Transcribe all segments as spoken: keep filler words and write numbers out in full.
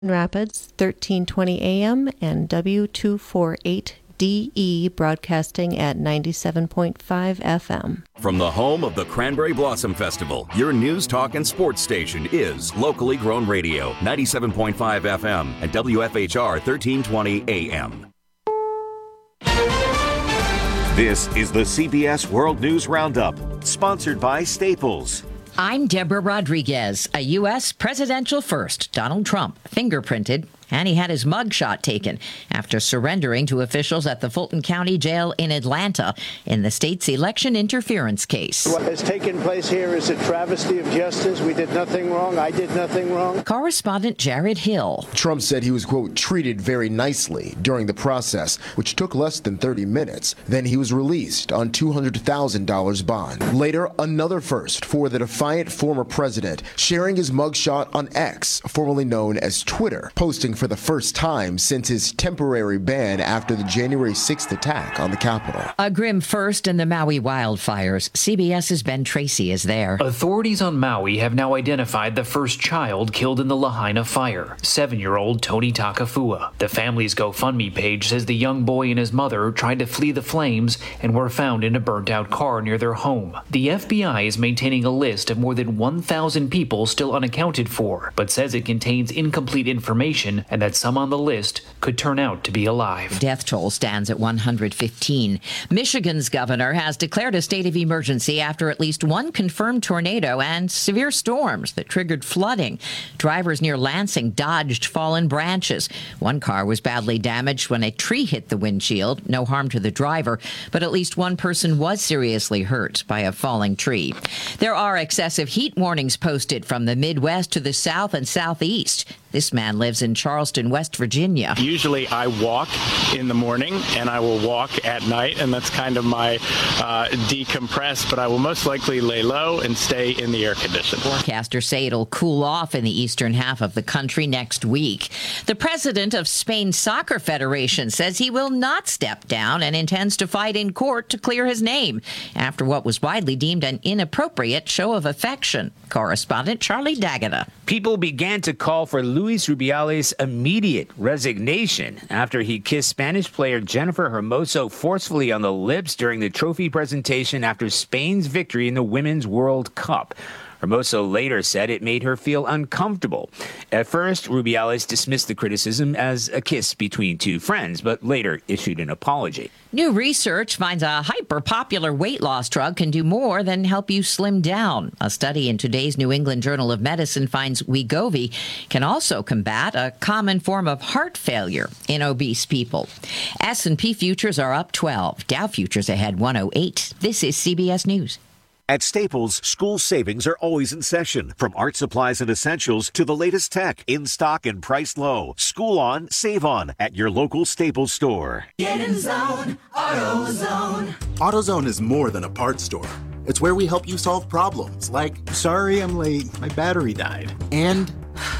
Rapids, thirteen twenty A M, and W two forty-eight D E broadcasting at ninety-seven point five F M. From the home of the Cranberry Blossom Festival, your news, talk, and sports station is locally grown radio, ninety-seven point five F M and W F H R thirteen twenty A M. This is the C B S World News Roundup, sponsored by Staples. I'm Deborah Rodriguez. A U S presidential first, Donald Trump, fingerprinted, and he had his mugshot taken after surrendering to officials at the Fulton County Jail in Atlanta in the state's election interference case. What has taken place here is a travesty of justice. We did nothing wrong. I did nothing wrong. Correspondent Jared Hill. Trump said he was, quote, treated very nicely during the process, which took less than thirty minutes. Then he was released on two hundred thousand dollars bond. Later, another first for the defiant former president, sharing his mugshot on X, formerly known as Twitter, posting for the first time since his temporary ban after the January sixth attack on the Capitol. A grim first in the Maui wildfires. CBS's Ben Tracy is there. Authorities on Maui have now identified the first child killed in the Lahaina fire, seven-year-old Tony Takafua. The family's GoFundMe page says the young boy and his mother tried to flee the flames and were found in a burnt-out car near their home. The F B I is maintaining a list of more than one thousand people still unaccounted for, but says it contains incomplete information and that some on the list could turn out to be alive. Death toll stands at one hundred fifteen. Michigan's governor has declared a state of emergency after at least one confirmed tornado and severe storms that triggered flooding. Drivers near Lansing dodged fallen branches. One car was badly damaged when a tree hit the windshield. No harm to the driver, but at least one person was seriously hurt by a falling tree. There are excessive heat warnings posted from the Midwest to the south and southeast. This man lives in Charleston, West Virginia. Usually I walk in the morning and I will walk at night, and that's kind of my uh, decompress, but I will most likely lay low and stay in the air conditioner. Forecasters say it'll cool off in the eastern half of the country next week. The president of Spain's Soccer Federation says he will not step down and intends to fight in court to clear his name after what was widely deemed an inappropriate show of affection. Correspondent Charlie D'Agata. People began to call for Luis Rubiales' immediate resignation after he kissed Spanish player Jennifer Hermoso forcefully on the lips during the trophy presentation after Spain's victory in the Women's World Cup. Hermoso later said it made her feel uncomfortable. At first, Rubiales dismissed the criticism as a kiss between two friends, but later issued an apology. New research finds a hyper-popular weight loss drug can do more than help you slim down. A study in today's New England Journal of Medicine finds Wegovy can also combat a common form of heart failure in obese people. S and P futures are up twelve. Dow futures ahead one oh eight. This is C B S News. At Staples, school savings are always in session. From art supplies and essentials to the latest tech, in stock and priced low. School on, save on at your local Staples store. Get in zone, AutoZone. AutoZone is more than a parts store. It's where we help you solve problems like, sorry I'm late, my battery died. And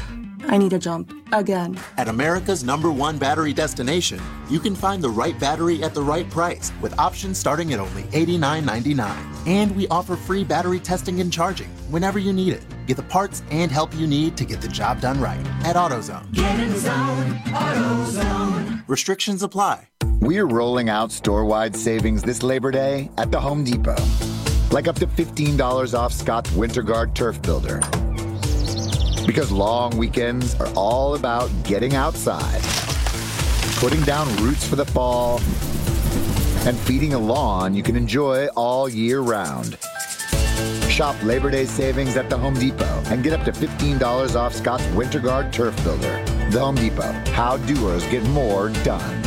I need a jump again. At America's number one battery destination, you can find the right battery at the right price with options starting at only eighty-nine ninety-nine. And we offer free battery testing and charging whenever you need it. Get the parts and help you need to get the job done right at AutoZone. Get in zone, AutoZone. Restrictions apply. We're rolling out store-wide savings this Labor Day at the Home Depot. Like up to fifteen dollars off Scott's WinterGuard Turf Builder. Because long weekends are all about getting outside, putting down roots for the fall, and feeding a lawn you can enjoy all year round. Shop Labor Day savings at the Home Depot and get up to fifteen dollars off Scott's WinterGuard Turf Builder. The Home Depot, how doers get more done.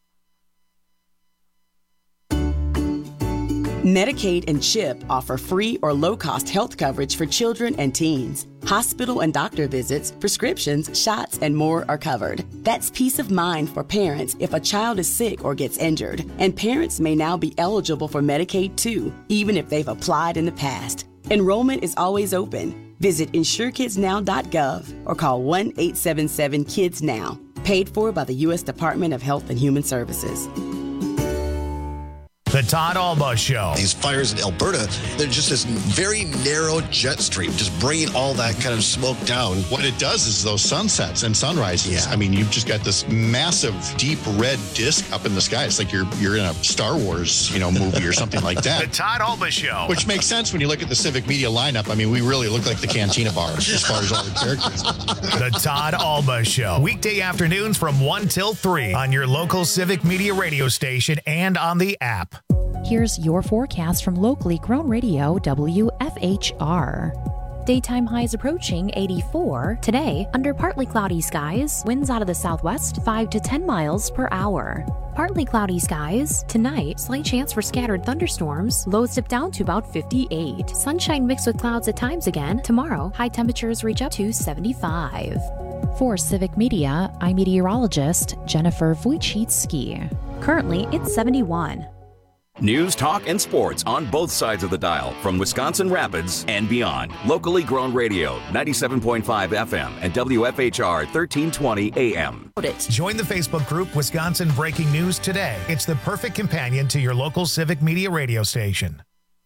Medicaid and CHIP offer free or low-cost health coverage for children and teens. Hospital and doctor visits, prescriptions, shots, and more are covered. That's peace of mind for parents if a child is sick or gets injured. And parents may now be eligible for Medicaid too, even if they've applied in the past. Enrollment is always open. Visit insure kids now dot gov or call one eight seven seven kids now. Paid for by the U S Department of Health and Human Services. The The Todd Alba Show. These fires in Alberta, they're just this very narrow jet stream, just bringing all that kind of smoke down. What it does is those sunsets and sunrises. Yeah. I mean, you've just got this massive, deep red disc up in the sky. It's like you're you're in a Star Wars, you know, movie or something like that. The Todd Alba Show. Which makes sense when you look at the Civic Media lineup. I mean, we really look like the Cantina bars as far as all the characters. The Todd Alba Show. Weekday afternoons from one till three on your local Civic Media radio station and on the app. Here's your forecast from locally grown radio W F H R. Daytime highs approaching eighty-four. Today, under partly cloudy skies, winds out of the southwest five to ten miles per hour. Partly cloudy skies. Tonight, slight chance for scattered thunderstorms. Lows dip down to about fifty-eight. Sunshine mixed with clouds at times again. Tomorrow, high temperatures reach up to seventy-five. For Civic Media, I'm meteorologist Jennifer Wojcicki. Currently, it's seventy-one. News, talk, and sports on both sides of the dial from Wisconsin Rapids and beyond. Locally grown radio, ninety-seven point five F M and W F H R thirteen twenty A M. Join the Facebook group Wisconsin Breaking News Today. It's the perfect companion to your local Civic Media radio station.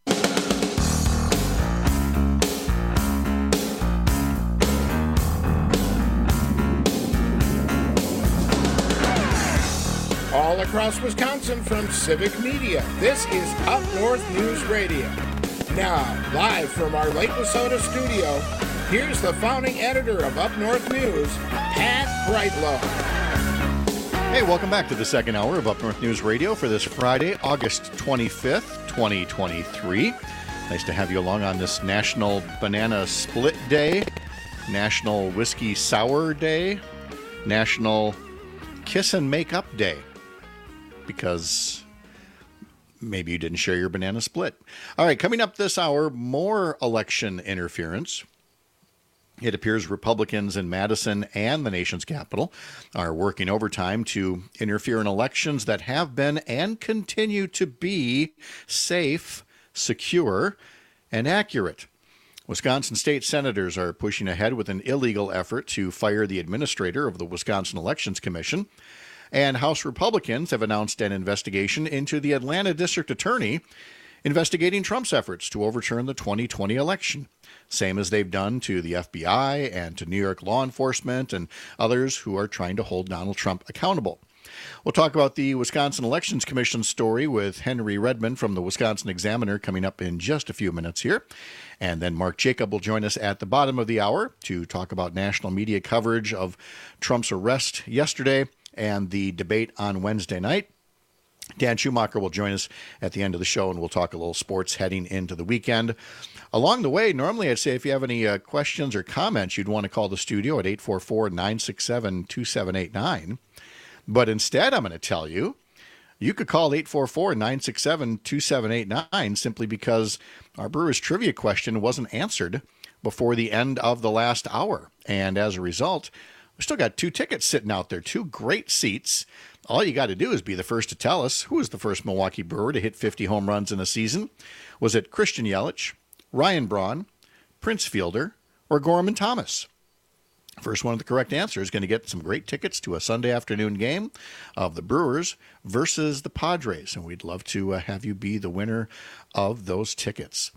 All across Wisconsin from Civic Media, this is Up North News Radio. Now, live from our Lake Wissota studio, here's the founding editor of Up North News, Pat Brightlow. Hey, welcome back to the second hour of Up North News Radio for this Friday, August twenty-fifth, twenty twenty-three. Nice to have you along on this National Banana Split Day, National Whiskey Sour Day, National Kiss and Make Up Day. Because maybe you didn't share your banana split. All right, coming up this hour, more election interference. It appears Republicans in Madison and the nation's capital are working overtime to interfere in elections that have been and continue to be safe, secure, and accurate. Wisconsin state senators are pushing ahead with an illegal effort to fire the administrator of the Wisconsin Elections Commission. And House Republicans have announced an investigation into the Atlanta district attorney investigating Trump's efforts to overturn the twenty twenty election, same as they've done to the F B I and to New York law enforcement and others who are trying to hold Donald Trump accountable. We'll talk about the Wisconsin Elections Commission story with Henry Redmond from the Wisconsin Examiner coming up in just a few minutes here. And then Mark Jacob will join us at the bottom of the hour to talk about national media coverage of Trump's arrest yesterday and the debate on Wednesday night. Dan Schumacher will join us at the end of the show, and we'll talk a little sports heading into the weekend. Along the way, normally I'd say if you have any uh, questions or comments, you'd want to call the studio at eight four four, nine six seven, two seven eight nine. But instead, I'm going to tell you, you could call eight four four, nine six seven, two seven eight nine simply because our Brewers trivia question wasn't answered before the end of the last hour. And as a result, we still got two tickets sitting out there, two great seats. All you got to do is be the first to tell us who was the first Milwaukee Brewer to hit fifty home runs in a season. Was it Christian Yelich, Ryan Braun, Prince Fielder, or Gorman Thomas? First one of the correct answer is going to get some great tickets to a Sunday afternoon game of the Brewers versus the Padres. And we'd love to uh, have you be the winner of those tickets.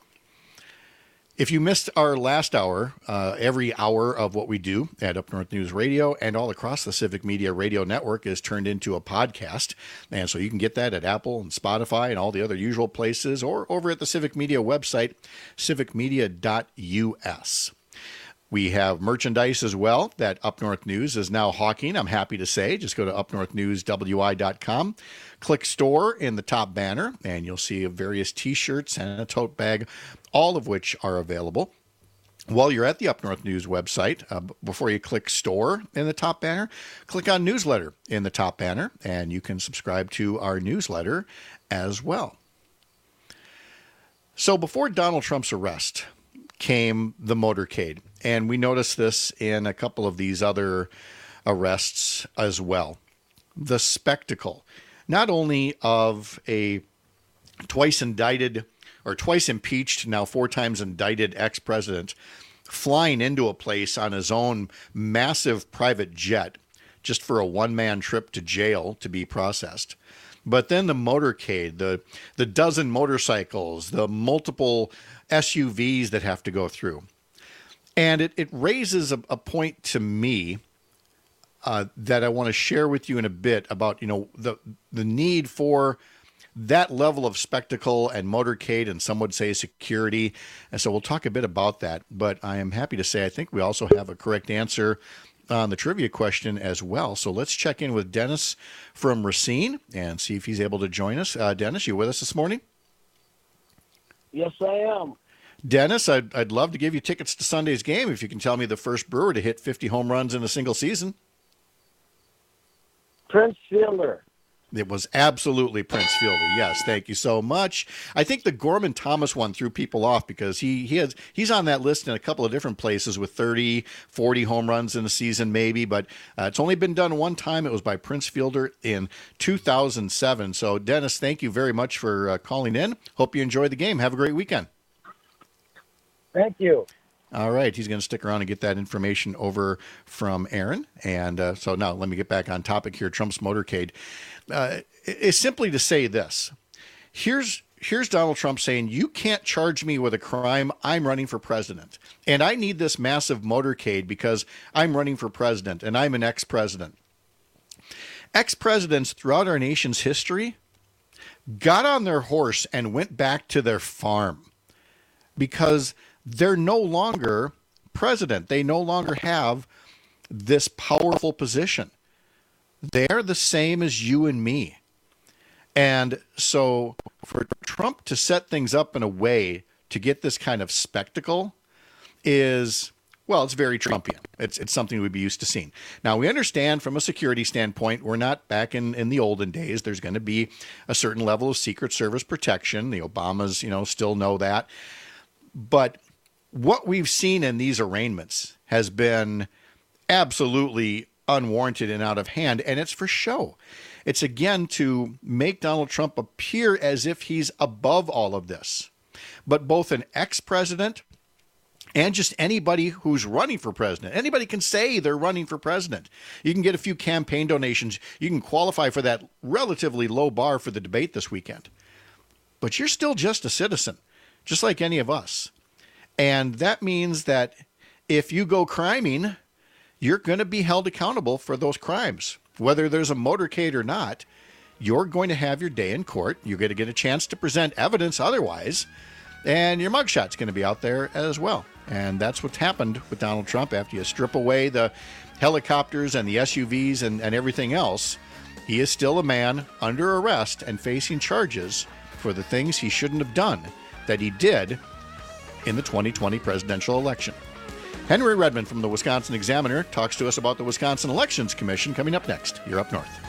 If you missed our last hour, uh, every hour of what we do at Up North News Radio and all across the Civic Media Radio Network is turned into a podcast. And so you can get that at Apple and Spotify and all the other usual places, or over at the Civic Media website, civic media dot U S. We have merchandise as well that Up North News is now hawking, I'm happy to say. Just go to up north news w i dot com, click store in the top banner, and you'll see various T-shirts and a tote bag, all of which are available. While you're at the Up North News website, uh, before you click store in the top banner, click on newsletter in the top banner, and you can subscribe to our newsletter as well. So before Donald Trump's arrest came the motorcade. And we noticed this in a couple of these other arrests as well. The spectacle, not only of a twice indicted or twice impeached, now four times indicted ex-president flying into a place on his own massive private jet just for a one-man trip to jail to be processed. But then the motorcade, the the dozen motorcycles, the multiple S U Vs that have to go through. And it, it raises a, a point to me uh, that I want to share with you in a bit about, you know, the the need for that level of spectacle and motorcade, and some would say security. And so we'll talk a bit about that. But I am happy to say I think we also have a correct answer on the trivia question as well. So let's check in with Dennis from Racine and see if he's able to join us. Uh, Dennis, you with us this morning? Yes, I am. Dennis, I'd, I'd love to give you tickets to Sunday's game if you can tell me the first Brewer to hit fifty home runs in a single season. Prince Fielder. It was absolutely Prince Fielder. Yes, thank you so much. I think the Gorman Thomas one threw people off because he he has he's on that list in a couple of different places with thirty, forty home runs in a season maybe, but uh, it's only been done one time. It was by Prince Fielder in two thousand seven. So, Dennis, thank you very much for uh, calling in. Hope you enjoy the game. Have a great weekend. Thank you. All right, he's going to stick around and get that information over from Aaron. And uh, so now let me get back on topic here. Trump's motorcade. Uh, is simply to say this. Here's here's Donald Trump saying, you can't charge me with a crime. I'm running for president. And I need this massive motorcade because I'm running for president and I'm an ex-president. Ex-presidents throughout our nation's history got on their horse and went back to their farm because they're no longer president. They no longer have this powerful position. They're the same as you and me. And so for Trump to set things up in a way to get this kind of spectacle is, well, it's very Trumpian. It's it's something we'd be used to seeing. Now, we understand from a security standpoint, we're not back in, in the olden days. There's going to be a certain level of Secret Service protection. The Obamas, you know, still know that. But what we've seen in these arraignments has been absolutely unwarranted and out of hand, and it's for show. It's, again, to make Donald Trump appear as if he's above all of this. But both an ex-president and just anybody who's running for president, anybody can say they're running for president. You can get a few campaign donations. You can qualify for that relatively low bar for the debate this weekend. But you're still just a citizen, just like any of us. And that means that if you go criming, you're going to be held accountable for those crimes. Whether there's a motorcade or not, you're going to have your day in court. You're going to get a chance to present evidence otherwise, and your mugshot's going to be out there as well. And that's what's happened with Donald Trump. After you strip away the helicopters and the S U Vs and, and everything else, he is still a man under arrest and facing charges for the things he shouldn't have done that he did in the twenty twenty presidential election. Henry Redmond from the Wisconsin Examiner talks to us about the Wisconsin Elections Commission coming up next. You're Up North.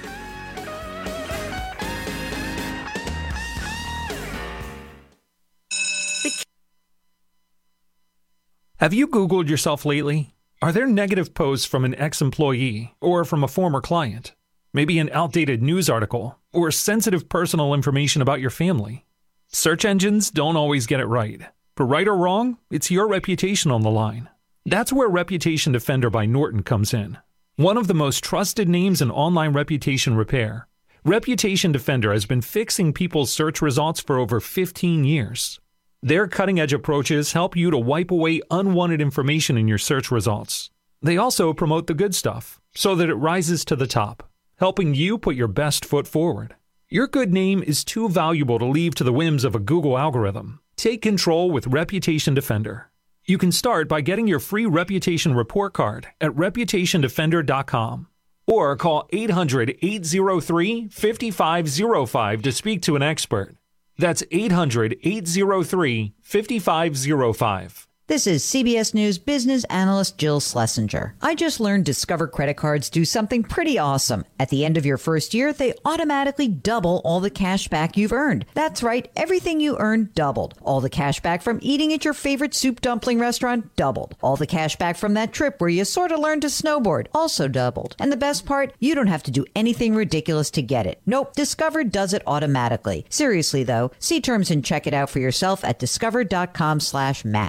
Have you Googled yourself lately? Are there negative posts from an ex-employee or from a former client? Maybe an outdated news article or sensitive personal information about your family? Search engines don't always get it right. For right or wrong, it's your reputation on the line. That's where Reputation Defender by Norton comes in. One of the most trusted names in online reputation repair, Reputation Defender has been fixing people's search results for over fifteen years. Their cutting-edge approaches help you to wipe away unwanted information in your search results. They also promote the good stuff so that it rises to the top, helping you put your best foot forward. Your good name is too valuable to leave to the whims of a Google algorithm. Take control with Reputation Defender. You can start by getting your free reputation report card at reputation defender dot com or call eight hundred, eight oh three, five five oh five to speak to an expert. That's eight hundred, eight oh three, five five oh five. This is C B S News business analyst Jill Schlesinger. I just learned Discover credit cards do something pretty awesome. At the end of your first year, they automatically double all the cash back you've earned. That's right, everything you earned doubled. All the cash back from eating at your favorite soup dumpling restaurant doubled. All the cash back from that trip where you sort of learned to snowboard also doubled. And the best part, you don't have to do anything ridiculous to get it. Nope, Discover does it automatically. Seriously though, see terms and check it out for yourself at discover dot com slash match. Two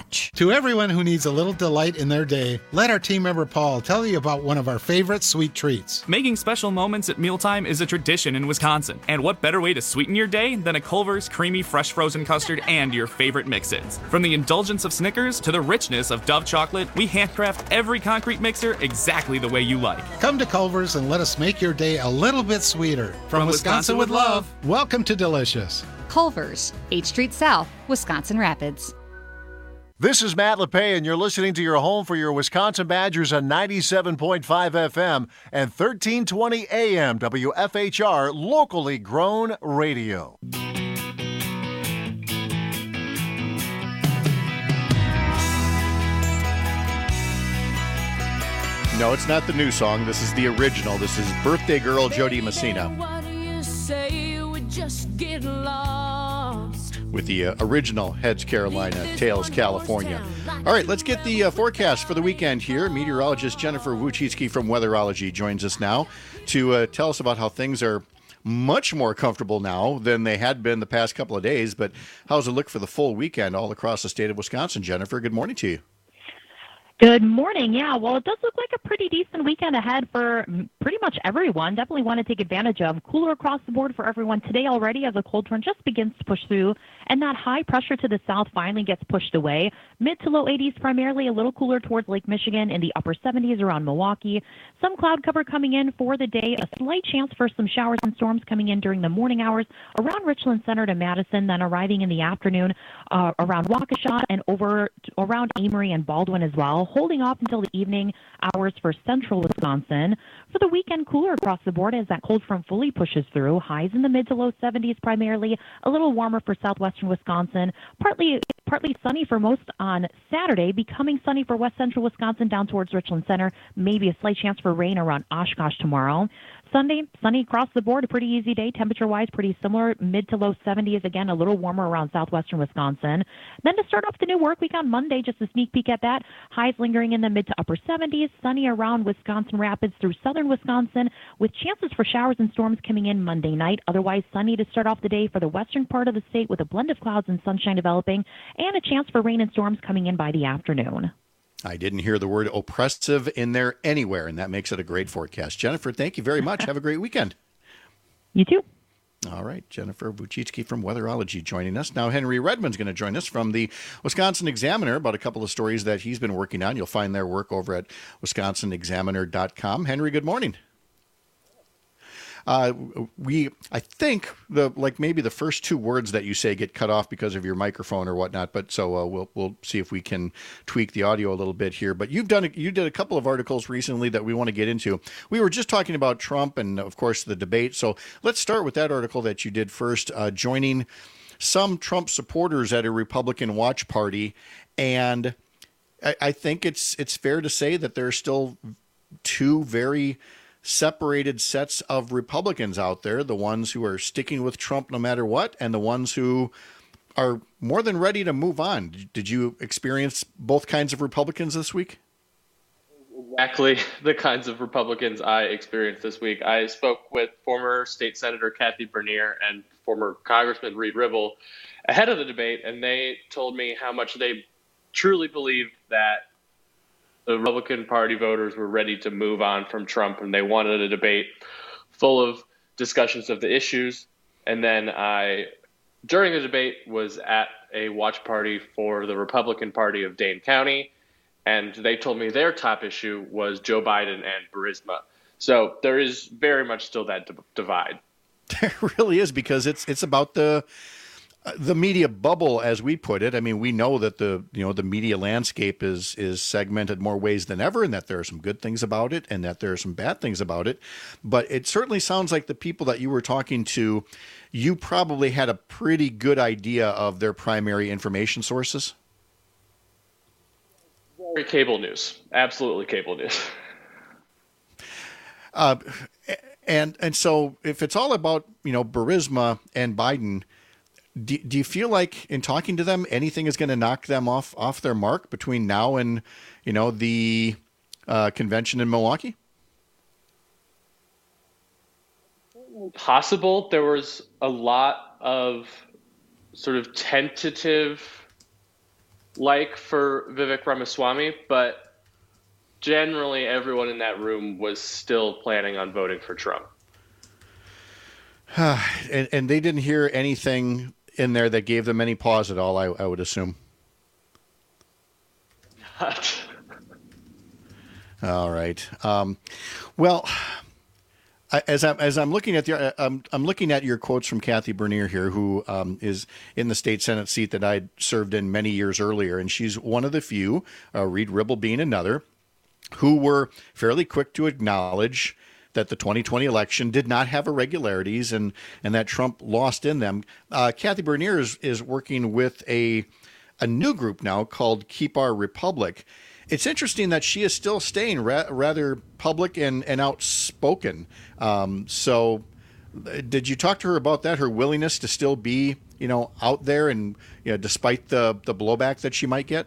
To everyone who needs a little delight in their day, let our team member Paul tell you about one of our favorite sweet treats. Making special moments at mealtime is a tradition in Wisconsin. And what better way to sweeten your day than a Culver's creamy fresh frozen custard and your favorite mix-ins? From the indulgence of Snickers to the richness of Dove chocolate, we handcraft every concrete mixer exactly the way you like. Come to Culver's and let us make your day a little bit sweeter. From, From Wisconsin, Wisconsin with with love, love. welcome to Delicious. Culver's, eighth Street South, Wisconsin Rapids. This is Matt LePay, and you're listening to your home for your Wisconsin Badgers on ninety-seven point five F M and thirteen twenty A M W F H R, locally grown radio. No, it's not the new song. This is the original. This is Birthday Girl Jody Messina. What do you say? We just get lost. With the uh, original Heads Carolina, Tails California. All right, let's get the uh, forecast for the weekend here. Meteorologist Jennifer Wojcicki from Weatherology joins us now to uh, tell us about how things are much more comfortable now than they had been the past couple of days. But how's it look for the full weekend all across the state of Wisconsin? Jennifer, good morning to you. Good morning. Yeah, well, it does look like a pretty decent weekend ahead for pretty much everyone. Definitely want to take advantage of. Cooler across the board for everyone today already as a cold front just begins to push through, and that high pressure to the south finally gets pushed away. Mid to low eighties, primarily a little cooler towards Lake Michigan, in the upper seventies around Milwaukee. Some cloud cover coming in for the day. A slight chance for some showers and storms coming in during the morning hours around Richland Center to Madison, then arriving in the afternoon uh, around Waukesha and over to, around Amory and Baldwin as well. Holding off until the evening hours for central Wisconsin. For the weekend, cooler across the board as that cold front fully pushes through. Highs in the mid to low seventies primarily. A little warmer for southwestern Wisconsin. Partly partly sunny for most on Saturday. Becoming sunny for west central Wisconsin down towards Richland Center. Maybe a slight chance for rain around Oshkosh tomorrow. Sunday, sunny across the board, a pretty easy day. Temperature-wise, pretty similar, mid to low seventies. Again, a little warmer around southwestern Wisconsin. Then to start off the new work week on Monday, just a sneak peek at that. Highs lingering in the mid to upper seventies. Sunny around Wisconsin Rapids through southern Wisconsin, with chances for showers and storms coming in Monday night. Otherwise, sunny to start off the day for the western part of the state, with a blend of clouds and sunshine developing, and a chance for rain and storms coming in by the afternoon. I didn't hear the word oppressive in there anywhere, and that makes it a great forecast. Jennifer, thank you very much. Have a great weekend. You too. All right, Jennifer Wojcicki from Weatherology joining us. Now, Henry Redmond's going to join us from the Wisconsin Examiner about a couple of stories that he's been working on. You'll find their work over at wisconsin examiner dot com. Henry, good morning. Uh, we, I think the like maybe the first two words that you say get cut off because of your microphone or whatnot. But so uh, we'll we'll see if we can tweak the audio a little bit here. But you've done a, you did a couple of articles recently that we want to get into. We were just talking about Trump and of course the debate. So let's start with that article that you did first, uh, joining some Trump supporters at a Republican watch party, and I, I think it's it's fair to say that there are still two very separated sets of Republicans out there, the ones who are sticking with Trump no matter what, and the ones who are more than ready to move on. Did you experience both kinds of Republicans this week? Exactly the kinds of Republicans I experienced this week. I spoke with former State Senator Kathy Bernier and former Congressman Reed Ribble ahead of the debate, and they told me how much they truly believed that the Republican Party voters were ready to move on from Trump, and they wanted a debate full of discussions of the issues. And then I, during the debate, was at a watch party for the Republican Party of Dane County, and they told me their top issue was Joe Biden and Burisma. So there is very much still that d- divide. There really is, because it's it's about the the media bubble, as we put it. I mean, we know that the you know the media landscape is is segmented more ways than ever, and that there are some good things about it, and that there are some bad things about it. But it certainly sounds like the people that you were talking to, you probably had a pretty good idea of their primary information sources. Very cable news, absolutely cable news. Uh, and and so if it's all about you know Burisma and Biden, Do, do you feel like in talking to them, anything is going to knock them off off their mark between now and, you know, the uh, convention in Milwaukee? Possible. There was a lot of sort of tentative like for Vivek Ramaswamy, but generally everyone in that room was still planning on voting for Trump. and, and they didn't hear anything in there that gave them any pause at all, I, I would assume. Not. All right. Um, well, I, as I'm as I'm looking at the I'm I'm looking at your quotes from Kathy Bernier here, who um, is in the state Senate seat that I served in many years earlier, and she's one of the few, uh, Reed Ribble being another, who were fairly quick to acknowledge that the twenty twenty election did not have irregularities and and that Trump lost in them. Uh, Kathy Bernier is is working with a a new group now called Keep Our Republic. It's interesting that she is still staying ra- rather public and, and outspoken. Um, so did you talk to her about that, her willingness to still be, you know, out there and, you know, despite the, the blowback that she might get?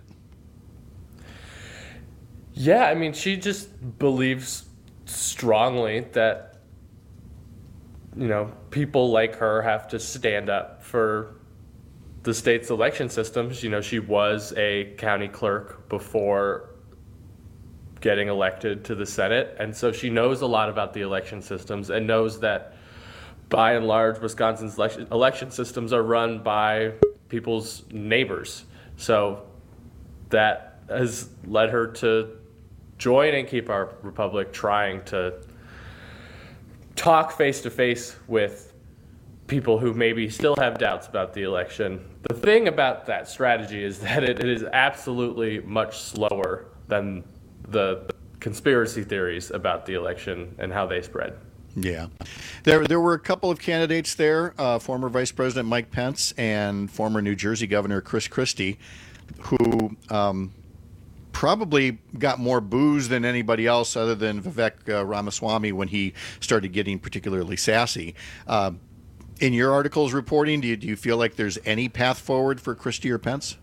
Yeah, I mean, she just believes strongly that, you know, people like her have to stand up for the state's election systems. You know, she was a county clerk before getting elected to the Senate, and so she knows a lot about the election systems and knows that by and large Wisconsin's election, election systems are run by people's neighbors. So that has led her to join and Keep Our Republic, trying to talk face to face with people who maybe still have doubts about the election. The thing about that strategy is that it, it is absolutely much slower than the, the conspiracy theories about the election and how they spread. Yeah. There there were a couple of candidates there, uh, former Vice President Mike Pence and former New Jersey Governor Chris Christie, who um, probably got more boos than anybody else other than Vivek uh, Ramaswamy when he started getting particularly sassy. Uh, in your articles reporting, do you, do you feel like there's any path forward for Christie or Pence?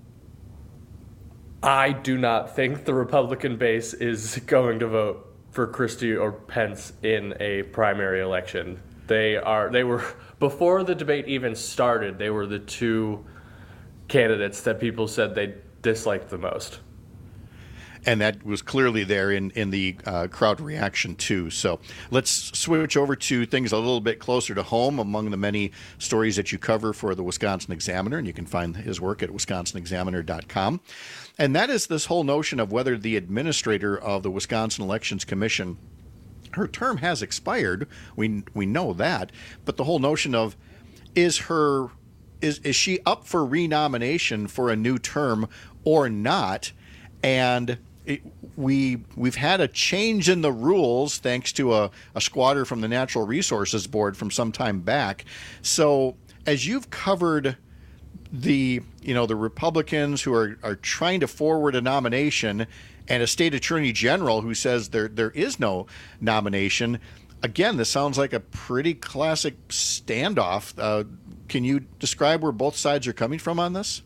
I do not think the Republican base is going to vote for Christie or Pence in a primary election. They are they were before the debate even started, they were the two candidates that people said they disliked the most. And that was clearly there in, in the uh, crowd reaction, too. So let's switch over to things a little bit closer to home among the many stories that you cover for the Wisconsin Examiner. And you can find his work at wisconsin examiner dot com. And that is this whole notion of whether the administrator of the Wisconsin Elections Commission, her term has expired. We we know that. But the whole notion of is her is is she up for renomination for a new term or not? And it, we we've had a change in the rules thanks to a, a squatter from the Natural Resources Board from some time back. So as you've covered the you know the Republicans who are, are trying to forward a nomination and a state attorney general who says there there is no nomination, again, this sounds like a pretty classic standoff. Uh, can you describe where both sides are coming from on this?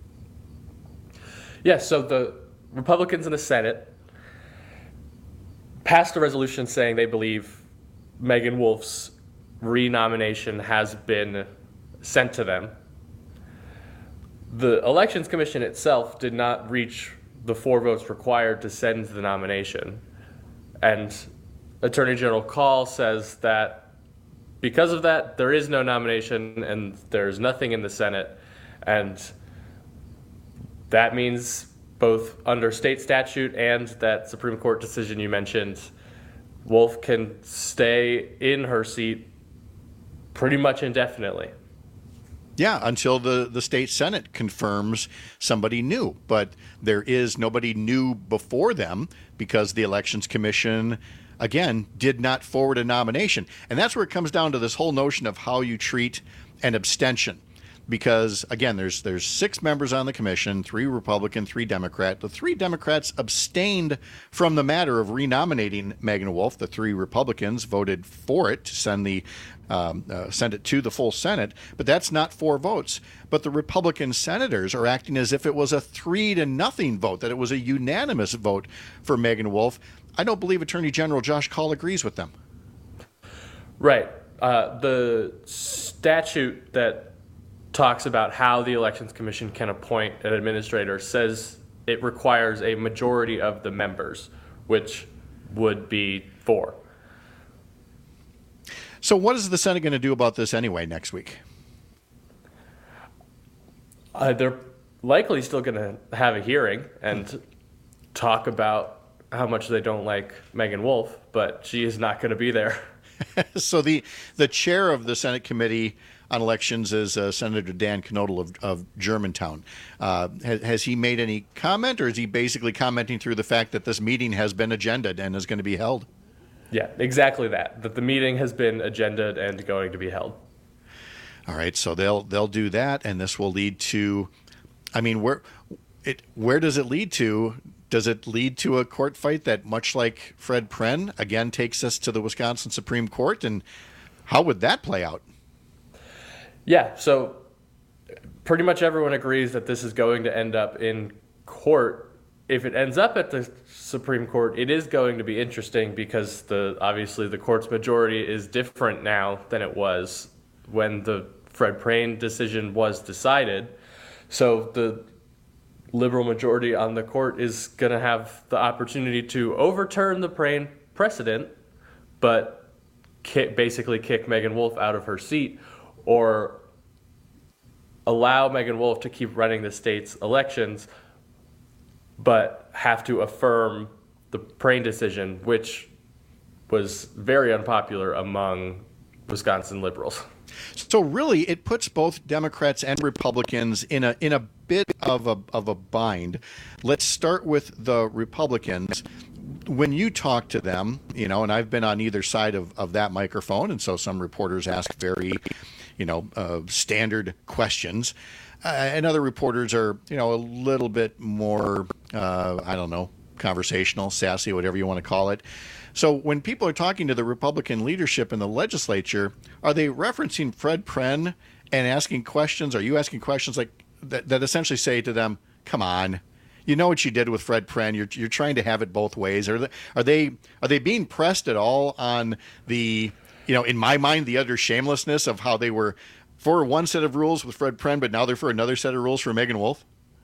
Yeah, so the Republicans in the Senate passed a resolution saying they believe Megan Wolf's renomination has been sent to them. The Elections Commission itself did not reach the four votes required to send the nomination. And Attorney General Call says that because of that, there is no nomination and there's nothing in the Senate. And that means both under state statute and that Supreme Court decision you mentioned, Wolf can stay in her seat pretty much indefinitely. Yeah, until the, the state Senate confirms somebody new. But there is nobody new before them because the Elections Commission, again, did not forward a nomination. And that's where it comes down to this whole notion of how you treat an abstention. Because, again, there's there's six members on the commission, three Republican, three Democrat. The three Democrats abstained from the matter of renominating Megan Wolf. The three Republicans voted for it to send the um, uh, send it to the full Senate, but that's not four votes. But the Republican senators are acting as if it was a three to nothing vote, that it was a unanimous vote for Megan Wolf. I don't believe Attorney General Josh Call agrees with them. Right. Uh, the statute that talks about how the Elections Commission can appoint an administrator, says it requires a majority of the members, which would be four. So what is the Senate going to do about this anyway next week? Uh, they're likely still going to have a hearing and talk about how much they don't like Megan Wolf, but she is not going to be there. So the the chair of the Senate Committee on Elections is uh, Senator Dan Knodel of, of Germantown. Uh, has, has he made any comment, or is he basically commenting through the fact that this meeting has been agendaed and is going to be held? Yeah, exactly that. That the meeting has been agendaed and going to be held. All right, so they'll they'll do that, and this will lead to, I mean, where it where does it lead to? Does it lead to a court fight that, much like Fred Pren, again takes us to the Wisconsin Supreme Court? And how would that play out? Yeah, so pretty much everyone agrees that this is going to end up in court. If it ends up at the Supreme Court, it is going to be interesting because the obviously the court's majority is different now than it was when the Fred Pren decision was decided. So the liberal majority on the court is going to have the opportunity to overturn the Pren precedent, but kick, basically kick Megan Wolf out of her seat, or allow Megan Wolf to keep running the state's elections, but have to affirm the Pren decision, which was very unpopular among Wisconsin liberals. So really, it puts both Democrats and Republicans in a in a bit of a of a bind. Let's start with the Republicans. When you talk to them, you know, and I've been on either side of, of that microphone, and so some reporters ask very, you know, uh, standard questions, uh, and other reporters are, you know, a little bit more, uh, I don't know, conversational, sassy, whatever you want to call it. So when people are talking to the Republican leadership in the legislature, are they referencing Fred Pren and asking questions? Are you asking questions like that, that essentially say to them, come on, you know what you did with Fred Pren. You're you're trying to have it both ways. Are they are they are they being pressed at all on the, you know, in my mind, the utter shamelessness of how they were for one set of rules with Fred Pren, but now they're for another set of rules for Megan Wolf?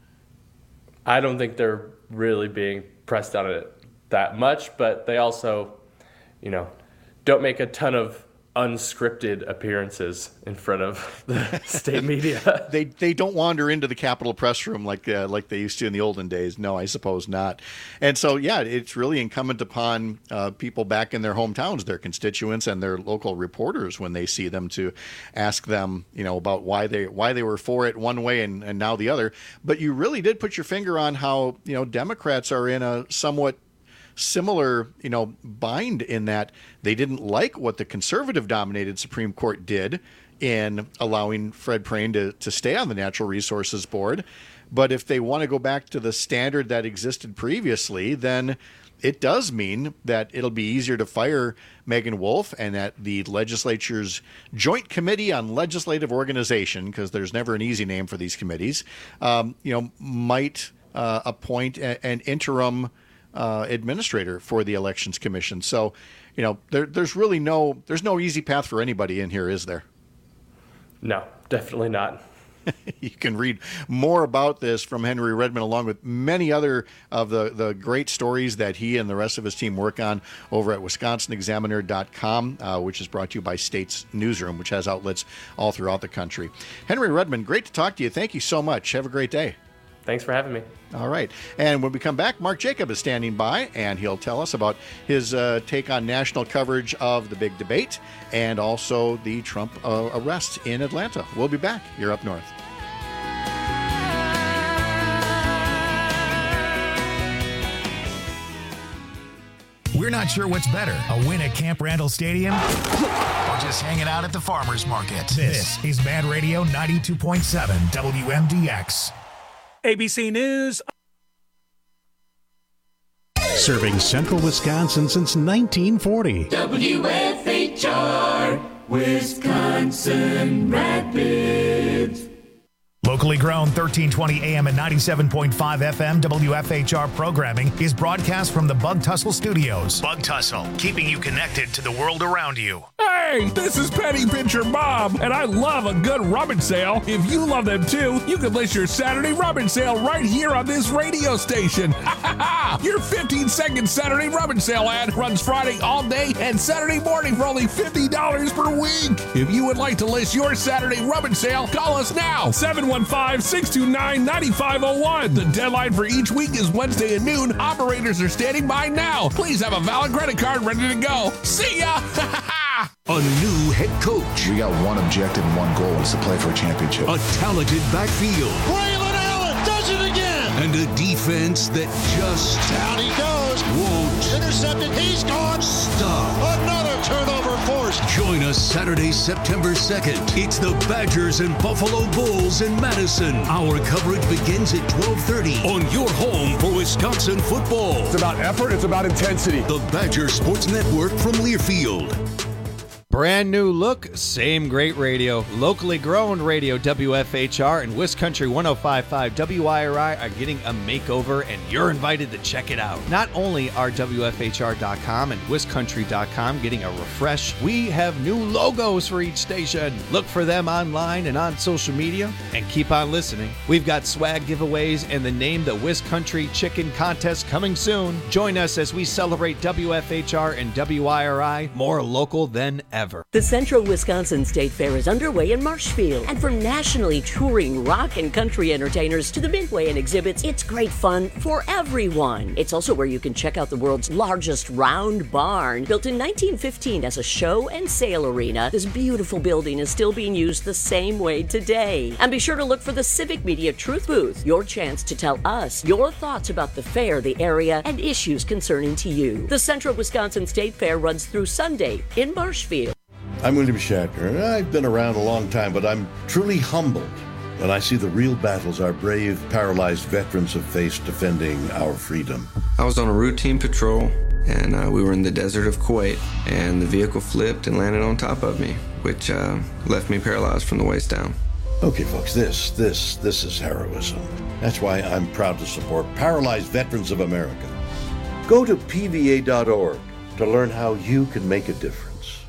I don't think they're really being pressed on it that much, but they also, you know, don't make a ton of unscripted appearances in front of the state media. they they don't wander into the Capitol press room like uh, like they used to in the olden days. No, I suppose not. And so, yeah, it's really incumbent upon uh, people back in their hometowns, their constituents, and their local reporters when they see them to ask them, you know, about why they why they were for it one way and, and now the other. But you really did put your finger on how, you know, Democrats are in a somewhat similar, you know, bind in that they didn't like what the conservative-dominated Supreme Court did in allowing Fred Pren to, to stay on the Natural Resources Board. But if they want to go back to the standard that existed previously, then it does mean that it'll be easier to fire Megan Wolf, and that the legislature's Joint Committee on Legislative Organization, because there's never an easy name for these committees, um, you know, might uh, appoint a, an interim Uh, administrator for the Elections Commission. So, you know, there, there's really no there's no easy path for anybody in here, is there? No, definitely not. You can read more about this from Henry Redmond, along with many other of the, the great stories that he and the rest of his team work on over at Wisconsin Examiner dot com, uh, which is brought to you by States Newsroom, which has outlets all throughout the country. Henry Redmond, great to talk to you. Thank you so much. Have a great day. Thanks for having me. All right. And when we come back, Mark Jacob is standing by, and he'll tell us about his uh, take on national coverage of the big debate and also the Trump uh, arrest in Atlanta. We'll be back. You're Up North. We're not sure what's better, a win at Camp Randall Stadium or just hanging out at the farmer's market. This is Mad Radio ninety-two point seven W M D X. A B C News. Serving central Wisconsin since nineteen forty. W F H R, Wisconsin Rapids. Locally grown thirteen twenty A M and ninety-seven point five F M W F H R programming is broadcast from the Bug Tussle Studios. Bug Tussle, keeping you connected to the world around you. Hey, this is Penny Pincher Bob, and I love a good rummage sale. If you love them too, you can list your Saturday rummage sale right here on this radio station. Your fifteen second Saturday rummage sale ad runs Friday all day and Saturday morning for only fifty dollars per week. If you would like to list your Saturday rummage sale, call us now, seven one five, six two nine, nine five zero one. The deadline for each week is Wednesday at noon. Operators are standing by now. Please have a valid credit card ready to go. See ya! A new head coach. We got one objective and one goal is to play for a championship. A talented backfield. Braylon Allen does it again. And a defense that just down he goes. Won't intercepted. He's gone. Stop. Another turnover forced. Join us Saturday, September second. It's the Badgers and Buffalo Bulls in Madison. Our coverage begins at twelve thirty on your home for Wisconsin football. It's about effort. It's about intensity. The Badger Sports Network from Learfield. Brand new look, same great radio. Locally grown radio, W F H R and Wiscountry one oh five point five W I R I are getting a makeover, and you're invited to check it out. Not only are W F H R dot com and Wiscountry dot com getting a refresh, we have new logos for each station. Look for them online and on social media, and keep on listening. We've got swag giveaways and the Name the Wiscountry Chicken Contest coming soon. Join us as we celebrate W F H R and W I R I, more local than ever. The Central Wisconsin State Fair is underway in Marshfield, and from nationally touring rock and country entertainers to the Midway and exhibits, it's great fun for everyone. It's also where you can check out the world's largest round barn. Built in nineteen fifteen as a show and sale arena, this beautiful building is still being used the same way today. And be sure to look for the Civic Media Truth Booth, your chance to tell us your thoughts about the fair, the area, and issues concerning to you. The Central Wisconsin State Fair runs through Sunday in Marshfield. I'm William Shatner, and I've been around a long time, but I'm truly humbled when I see the real battles our brave, paralyzed veterans have faced defending our freedom. I was on a routine patrol, and uh, we were in the desert of Kuwait, and the vehicle flipped and landed on top of me, which uh, left me paralyzed from the waist down. Okay, folks, this, this, this is heroism. That's why I'm proud to support Paralyzed Veterans of America. Go to P V A dot org to learn how you can make a difference.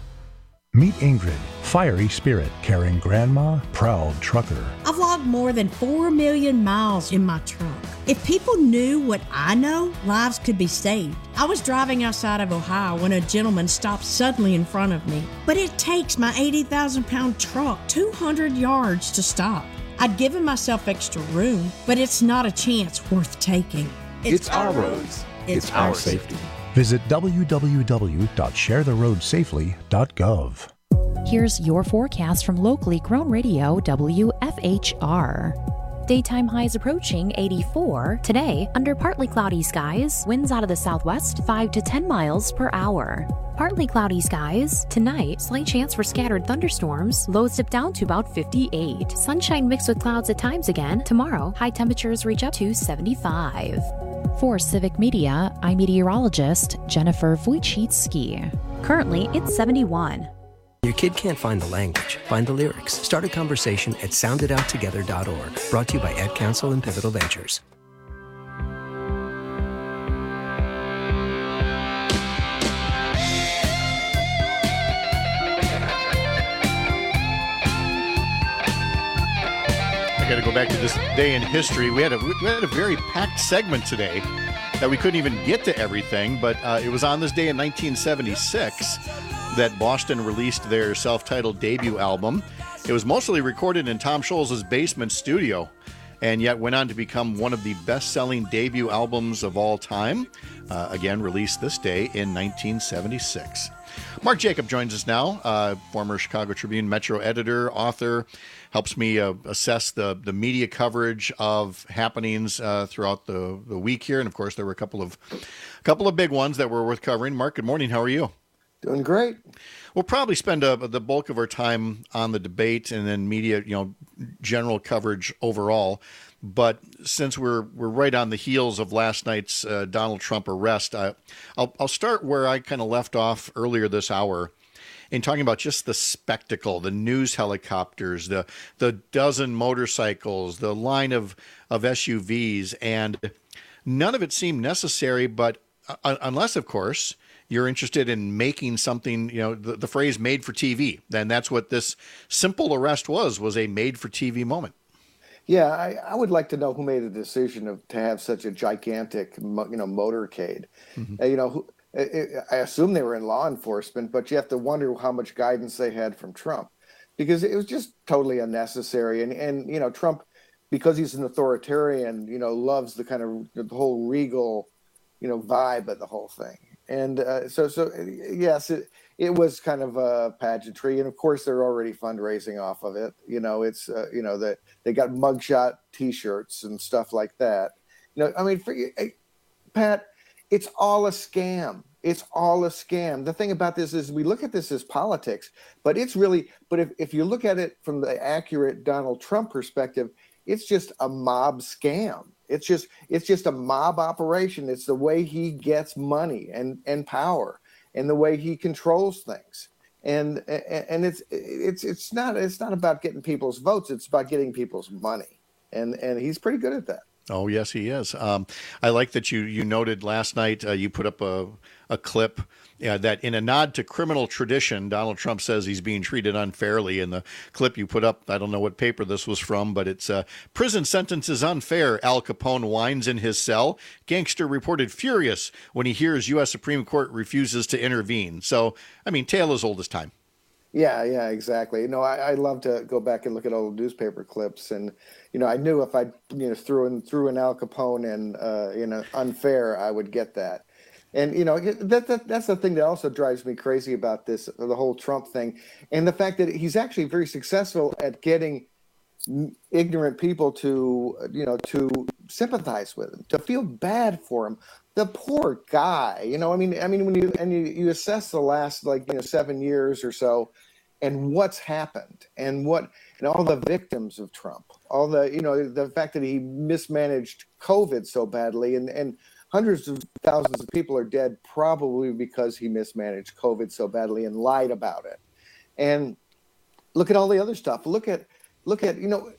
Meet Ingrid, fiery spirit, caring grandma, proud trucker. I've logged more than four million miles in my truck. If people knew what I know, lives could be saved. I was driving outside of Ohio when a gentleman stopped suddenly in front of me. But it takes my eighty thousand pound truck two hundred yards to stop. I'd given myself extra room, but it's not a chance worth taking. It's, it's our roads. It's, it's our, our safety. safety. Visit w w w dot share the road safely dot gov. Here's your forecast from locally grown radio W F H R. Daytime highs approaching eighty-four. Today, under partly cloudy skies, winds out of the southwest five to ten miles per hour. Partly cloudy skies. Tonight, slight chance for scattered thunderstorms. Lows dip down to about fifty-eight. Sunshine mixed with clouds at times again. Tomorrow, high temperatures reach up to seventy-five. For Civic Media, I'm meteorologist Jennifer Wojcicki. Currently, it's seventy-one. Your kid can't find the language. Find the lyrics. Start a conversation at sound it out together dot org. Brought to you by Ad Council and Pivotal Ventures. I got to go back to this day in history. We had a we had a very packed segment today that we couldn't even get to everything, but uh, it was on this day in nineteen seventy-six that Boston released their self-titled debut album. It was mostly recorded in Tom Scholz's basement studio, and yet went on to become one of the best-selling debut albums of all time. Uh, again, released this day in nineteen seventy-six. Mark Jacob joins us now, uh, former Chicago Tribune Metro editor, author, helps me uh, assess the, the media coverage of happenings uh, throughout the, the week here. And, of course, there were a couple of a couple of big ones that were worth covering. Mark, good morning. How are you? Doing great. We'll probably spend a, the bulk of our time on the debate and then media, you know, general coverage overall. But since we're we're right on the heels of last night's uh, Donald Trump arrest, I, I'll I'll start where I kind of left off earlier this hour, in talking about just the spectacle, the news helicopters, the the dozen motorcycles, the line of, of S U Vs, and none of it seemed necessary, but uh, unless, of course, you're interested in making something, you know, the, the phrase made for T V, then that's what this simple arrest was, was a made for T V moment. Yeah, I, I would like to know who made the decision of, to have such a gigantic, mo- you know, motorcade. Mm-hmm. Uh, you know, who, I assume they were in law enforcement, but you have to wonder how much guidance they had from Trump, because it was just totally unnecessary. And, and you know, Trump, because he's an authoritarian, you know, loves the kind of the whole regal, you know, vibe of the whole thing. And uh, so, so yes, it, it was kind of a pageantry. And of course, they're already fundraising off of it. You know, it's, uh, you know, that they got mugshot T-shirts and stuff like that. You know, I mean, for Pat, it's all a scam. It's all a scam. The thing about this is we look at this as politics, but it's really, but if, if you look at it from the accurate Donald Trump perspective, it's just a mob scam. It's just, it's just a mob operation. It's the way he gets money and, and power and the way he controls things. And, and it's, it's, it's not, it's not about getting people's votes. It's about getting people's money. And, and he's pretty good at that. Oh, yes, he is. Um, I like that you you noted last night, uh, you put up a, a clip uh, that in a nod to criminal tradition, Donald Trump says he's being treated unfairly. In the clip you put up, I don't know what paper this was from, but it's uh, prison sentence is unfair. Al Capone whines in his cell. Gangster reported furious when he hears U S Supreme Court refuses to intervene. So, I mean, tale as old as time. Yeah, yeah, exactly. You know, I, I love to go back and look at old newspaper clips, and you know, I knew if I you know threw in threw in Al Capone and uh, you know unfair, I would get that. And you know, that, that that's the thing that also drives me crazy about this, the whole Trump thing, and the fact that he's actually very successful at getting ignorant people to you know to sympathize with him, to feel bad for him. The poor guy, you know, I mean, I mean, when you and you, you assess the last like you know seven years or so, and what's happened, and what and all the victims of Trump, all the you know the fact that he mismanaged COVID so badly, and and hundreds of thousands of people are dead probably because he mismanaged COVID so badly and lied about it. And look at all the other stuff. Look at look at you know.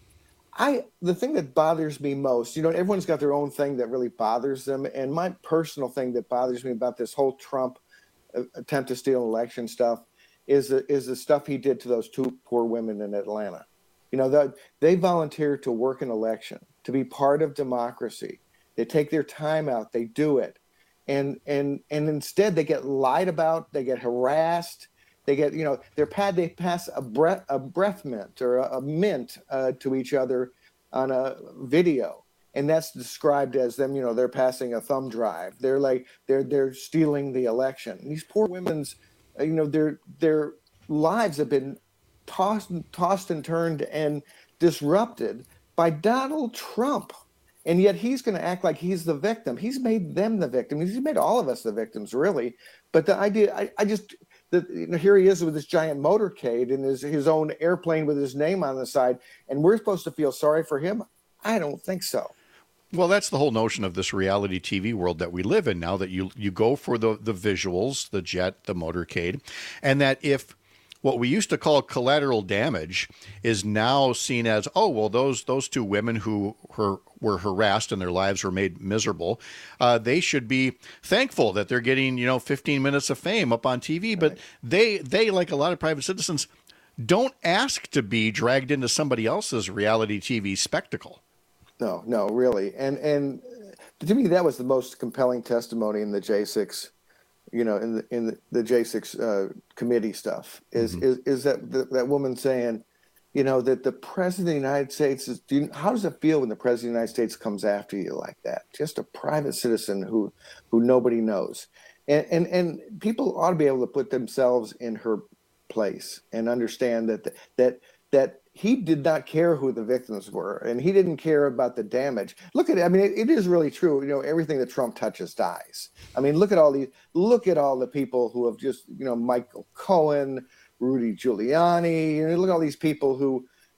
I the thing that bothers me most, you know, everyone's got their own thing that really bothers them. And my personal thing that bothers me about this whole Trump attempt to steal election stuff is the, is the stuff he did to those two poor women in Atlanta. You know, the, they volunteered to work an election, to be part of democracy. They take their time out. They do it. And and and instead they get lied about. They get harassed. They get, you know, they're pad. They pass a breath, a breath mint or a, a mint uh, to each other on a video, and that's described as them. You know, they're passing a thumb drive. They're like they're they're stealing the election. And these poor women's, uh, you know, their their lives have been tossed, tossed and turned and disrupted by Donald Trump, and yet he's going to act like he's the victim. He's made them the victim. He's made all of us the victims, really. But the idea, I, I just. That you know, here he is with this giant motorcade and his his own airplane with his name on the side, and we're supposed to feel sorry for him? I don't think so. Well, that's the whole notion of this reality T V world that we live in now, that you you go for the, the visuals, the jet, the motorcade, and that if what we used to call collateral damage is now seen as, oh, well, those those two women who were, were harassed and their lives were made miserable, uh, they should be thankful that they're getting, you know, fifteen minutes of fame up on T V. But right. they, they, like a lot of private citizens, don't ask to be dragged into somebody else's reality T V spectacle. No, no, really. And, and to me, that was the most compelling testimony in the J six you know, in the in the, the J six uh, committee stuff is, mm-hmm. is is that the, that woman saying, you know, that the president of the United States is. Do you, how does it feel when the president of the United States comes after you like that? Just a private citizen who who nobody knows, and and and people ought to be able to put themselves in her place and understand that the, that that. He did not care who the victims were, and he didn't care about the damage. Look at it. I mean, it, it is really true. You know, everything that Trump touches dies. I mean, look at all the look at all the people who have just, you know, Michael Cohen, Rudy Giuliani. You know, look at all these people who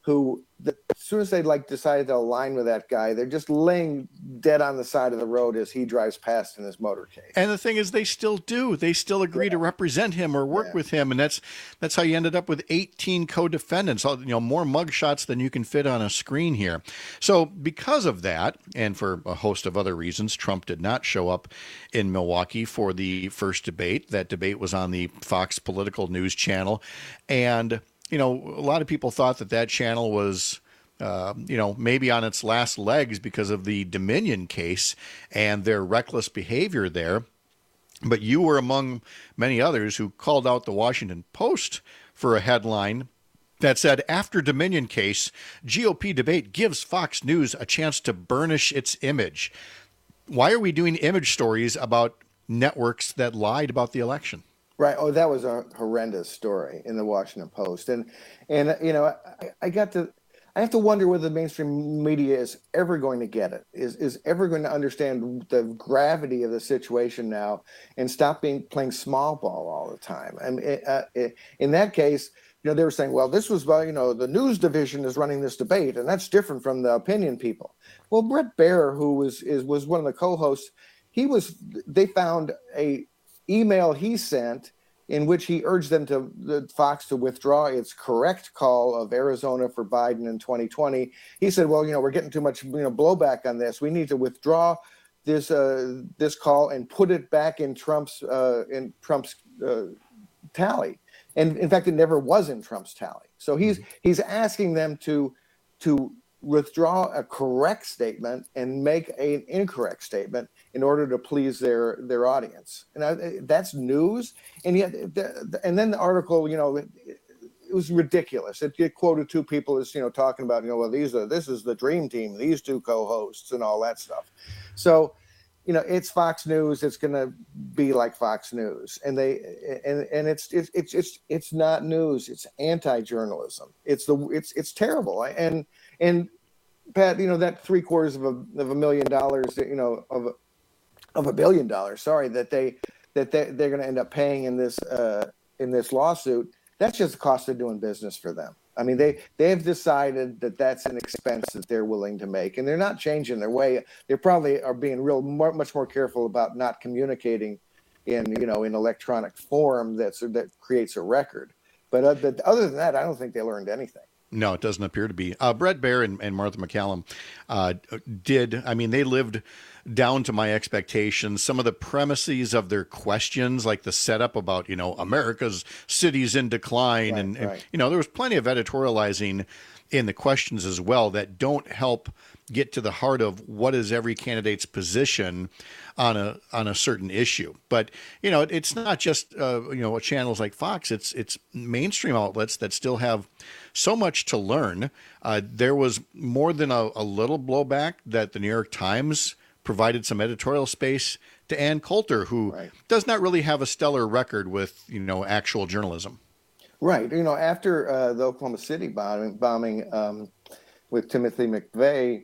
who, the, as soon as they like decided to align with that guy, they're just laying dead on the side of the road as he drives past in his motorcade. And the thing is, they still do. They still agree yeah. to represent him or work yeah. with him, and that's that's how you ended up with eighteen co-defendants. You know, more mugshots than you can fit on a screen here. So, because of that, and for a host of other reasons, Trump did not show up in Milwaukee for the first debate. That debate was on the Fox Political News channel, and you know, a lot of people thought that that channel was, uh, you know, maybe on its last legs because of the Dominion case and their reckless behavior there. But you were among many others who called out the Washington Post for a headline that said, after Dominion case, G O P debate gives Fox News a chance to burnish its image. Why are we doing image stories about networks that lied about the election? Right. Oh, that was a horrendous story in the Washington Post. And, and you know, I, I got to, I have to wonder whether the mainstream media is ever going to get it, is is ever going to understand the gravity of the situation now and stop being playing small ball all the time. I mean, uh, in that case, you know, they were saying, well, this was, you know, the news division is running this debate, and that's different from the opinion people. Well, Bret Baier, who was is was one of the co-hosts, he was, they found a email he sent in which he urged them to the Fox to withdraw its correct call of Arizona for Biden in twenty twenty. He said, well, you know, we're getting too much, you know, blowback on this. We need to withdraw this uh, this call and put it back in Trump's uh, in Trump's uh, tally. And in fact, it never was in Trump's tally. So he's he's asking them to to withdraw a correct statement and make an incorrect statement in order to please their their audience. And I, that's news. And yet, the, and then the article, you know, it, it was ridiculous. It, it quoted two people as, you know, talking about, you know, well, these are this is the dream team, these two co-hosts and all that stuff. So, you know, it's Fox News. It's going to be like Fox News, and they and and it's it's it's it's it's not news. It's anti-journalism. It's the it's it's terrible. And and Pat, you know, that three quarters of a of a million dollars, you know, of a, of a billion dollars. Sorry, that they that they they're going to end up paying in this uh, in this lawsuit. That's just the cost of doing business for them. I mean, they they have decided that that's an expense that they're willing to make, and they're not changing their way. They probably are being real more, much more careful about not communicating in you know in electronic form that's that creates a record. But, uh, but other than that, I don't think they learned anything. No, it doesn't appear to be. Uh, Bret Baier and, and Martha MacCallum uh, did. I mean, they lived down to my expectations. Some of the premises of their questions, like the setup about, you know, America's cities in decline. Right, and, right. and, you know, there was plenty of editorializing in the questions as well that don't help get to the heart of what is every candidate's position on a on a certain issue. But you know, it, it's not just uh, you know channels like Fox. It's it's mainstream outlets that still have so much to learn. Uh, there was more than a, a little blowback that the New York Times provided some editorial space to Ann Coulter, who right. does not really have a stellar record with you know actual journalism. Right. You know, after uh, the Oklahoma City bombing, bombing um, with Timothy McVeigh,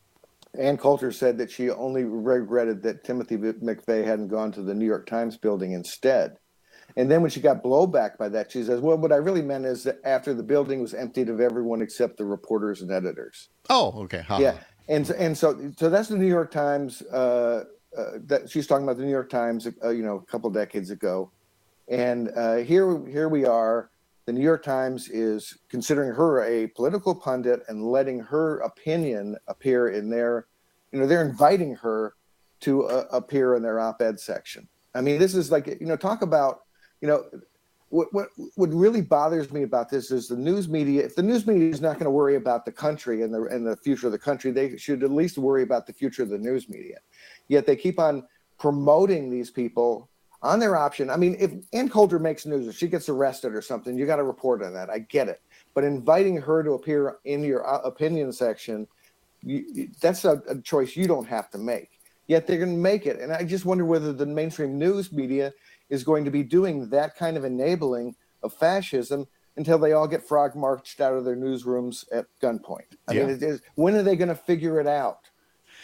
Ann Coulter said that she only regretted that Timothy McVeigh hadn't gone to the New York Times building instead. And then when she got blowback by that, she says, well, what I really meant is that after the building was emptied of everyone except the reporters and editors. Oh, okay. Huh. Yeah. And, and so so that's the New York Times. Uh, uh, that she's talking about the New York Times, uh, you know, a couple decades ago. And uh, here, here we are. The New York Times is considering her a political pundit and letting her opinion appear in their, you know, they're inviting her to uh, appear in their op-ed section. I mean, this is like, you know, talk about, you know, what what what really bothers me about this is the news media. If the news media is not going to worry about the country and the and the future of the country, they should at least worry about the future of the news media. Yet they keep on promoting these people on their option. I mean, if Ann Coulter makes news, if she gets arrested or something, you got to report on that. I get it. But inviting her to appear in your opinion section, you, that's a, a choice you don't have to make. Yet they're going to make it. And I just wonder whether the mainstream news media is going to be doing that kind of enabling of fascism until they all get frog marched out of their newsrooms at gunpoint. I yeah. mean, it is, when are they going to figure it out?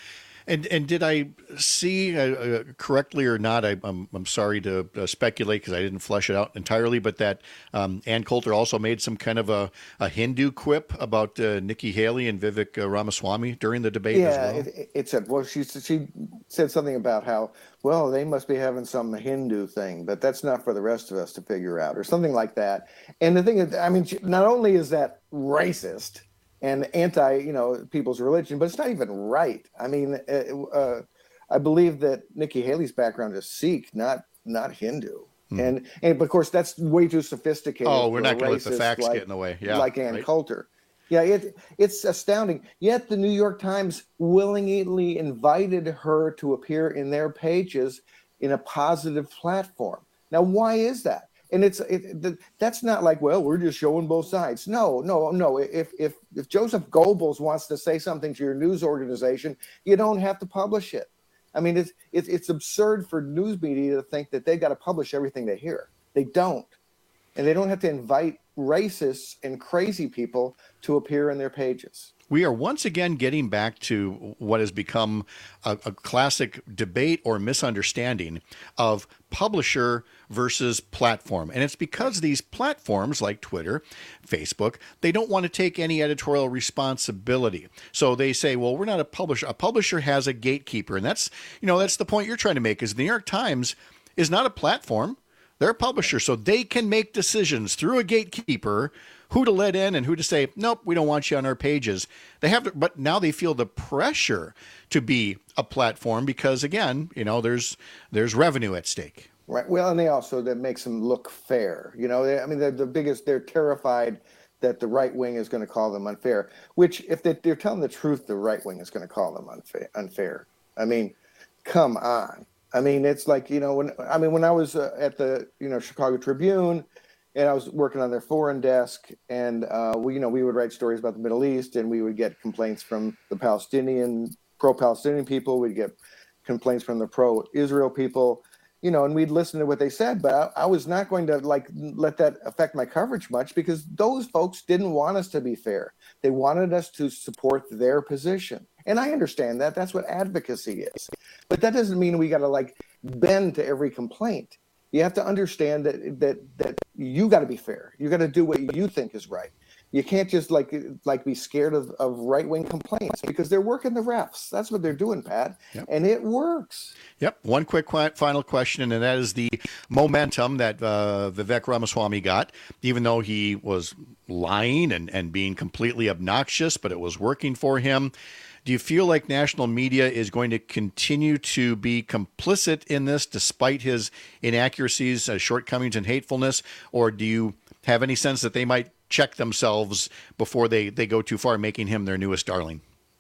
And and did I see uh, uh, correctly or not? I, I'm I'm sorry to uh, speculate because I didn't flesh it out entirely, but that um, Ann Coulter also made some kind of a, a Hindu quip about uh, Nikki Haley and Vivek uh, Ramaswamy during the debate yeah, as well. it, it said, well, she she said something about how, well, they must be having some Hindu thing, but that's not for the rest of us to figure out, or something like that. And the thing is, I mean, not only is that racist and anti, you know, people's religion, but it's not even right. I mean, uh, uh, I believe that Nikki Haley's background is Sikh, not not Hindu. Hmm. And and of course, that's way too sophisticated. Oh, we're not going to let let the facts like, get in the way. Yeah, like Ann right? Coulter. Yeah, it it's astounding. Yet the New York Times willingly invited her to appear in their pages in a positive platform. Now, why is that? And it's it, that's not like, well, we're just showing both sides. No, no, no. If if if Joseph Goebbels wants to say something to your news organization, you don't have to publish it. I mean, it's it's, it's absurd for news media to think that they got to publish everything they hear. They don't, and they don't have to invite racists and crazy people to appear in their pages. We are once again getting back to what has become a, a classic debate or misunderstanding of publisher versus platform. And it's because these platforms like Twitter, Facebook, they don't want to take any editorial responsibility. So they say, well, we're not a publisher. A publisher has a gatekeeper. And that's, you know, that's the point you're trying to make, is the New York Times is not a platform. They're a publisher, so they can make decisions through a gatekeeper who to let in and who to say, nope, we don't want you on our pages. They have to, but now they feel the pressure to be a platform because, again, you know, there's there's revenue at stake. Right. Well, and they also, that makes them look fair. You know, they, I mean, they're the biggest, they're terrified that the right wing is going to call them unfair, which if they, they're telling the truth, the right wing is going to call them unfair. unfair. I mean, come on. I mean, it's like, you know, when I mean, when I was uh, at the, you know, Chicago Tribune, and I was working on their foreign desk, and uh, we, you know, we would write stories about the Middle East, and we would get complaints from the Palestinian, pro-Palestinian people. We'd get complaints from the pro-Israel people, you know, and we'd listen to what they said. But I, I was not going to like let that affect my coverage much, because those folks didn't want us to be fair. They wanted us to support their position. And I understand that. That's what advocacy is. But that doesn't mean we got to like bend to every complaint. You have to understand that that that you got to be fair. You got to do what you think is right. You can't just like like be scared of, of right-wing complaints, because they're working the refs. That's what they're doing, Pat. Yep. And it works. Yep. One quick qu- final question, and that is the momentum that uh, Vivek Ramaswamy got, even though he was lying and, and being completely obnoxious, but it was working for him. Do you feel like national media is going to continue to be complicit in this despite his inaccuracies, uh, shortcomings, and hatefulness? Or do you have any sense that they might check themselves before they, they go too far, making him their newest darling?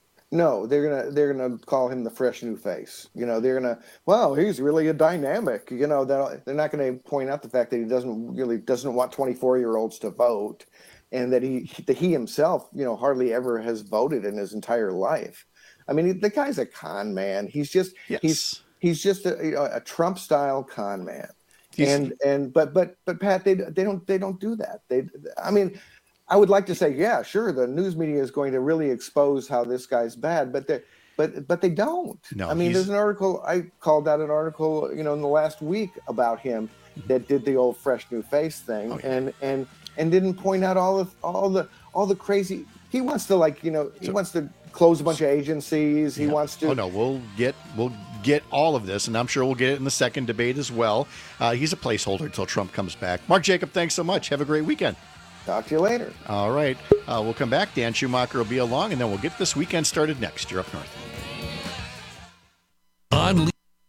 No, they're gonna they're gonna call him the fresh new face. You know, they're gonna, wow, he's really a dynamic. You know, they're not going to point out the fact that he doesn't really doesn't want twenty-four year olds to vote. And that he that he himself, you know, hardly ever has voted in his entire life. I mean, the guy's a con man. He's just yes. he's he's just a, a Trump style con man. He's, and and but but but Pat, they they don't they don't do that. They I mean, I would like to say, yeah, sure, the news media is going to really expose how this guy's bad, but they but but they don't. No, I mean, there's an article I called out an article, you know, in the last week about him that did the old fresh new face thing, oh, yeah. and and. and didn't point out all of all the all the crazy. He wants to like you know he so, wants to close a bunch of agencies. He yeah. wants to. Oh no, we'll get we'll get all of this, and I'm sure we'll get it in the second debate as well. Uh, he's a placeholder until Trump comes back. Mark Jacob, thanks so much. Have a great weekend. Talk to you later. All right, uh, we'll come back. Dan Schumacher will be along, and then we'll get this weekend started next. You're up north. On.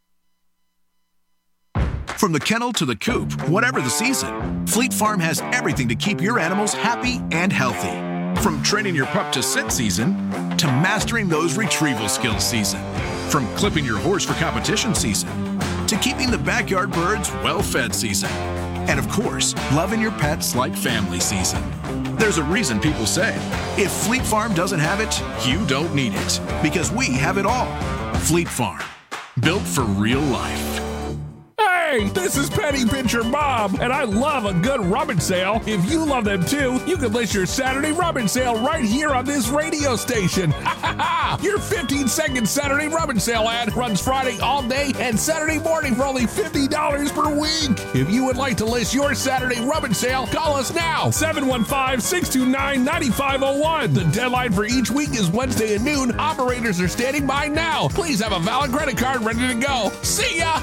From the kennel to the coop, whatever the season, Fleet Farm has everything to keep your animals happy and healthy. From training your pup to sit season, to mastering those retrieval skills season. From clipping your horse for competition season, to keeping the backyard birds well-fed season. And of course, loving your pets like family season. There's a reason people say, if Fleet Farm doesn't have it, you don't need it. Because we have it all. Fleet Farm, built for real life. Hey, this is Penny Pincher Bob, and I love a good rummage sale. If you love them too, you can list your Saturday rummage sale right here on this radio station. Your fifteen second Saturday rummage sale ad runs Friday all day and Saturday morning for only fifty dollars per week. If you would like to list your Saturday rummage sale, call us now, seven one five, six two nine, nine five zero one. The deadline for each week is Wednesday at noon. Operators are standing by now. Please have a valid credit card ready to go. See ya!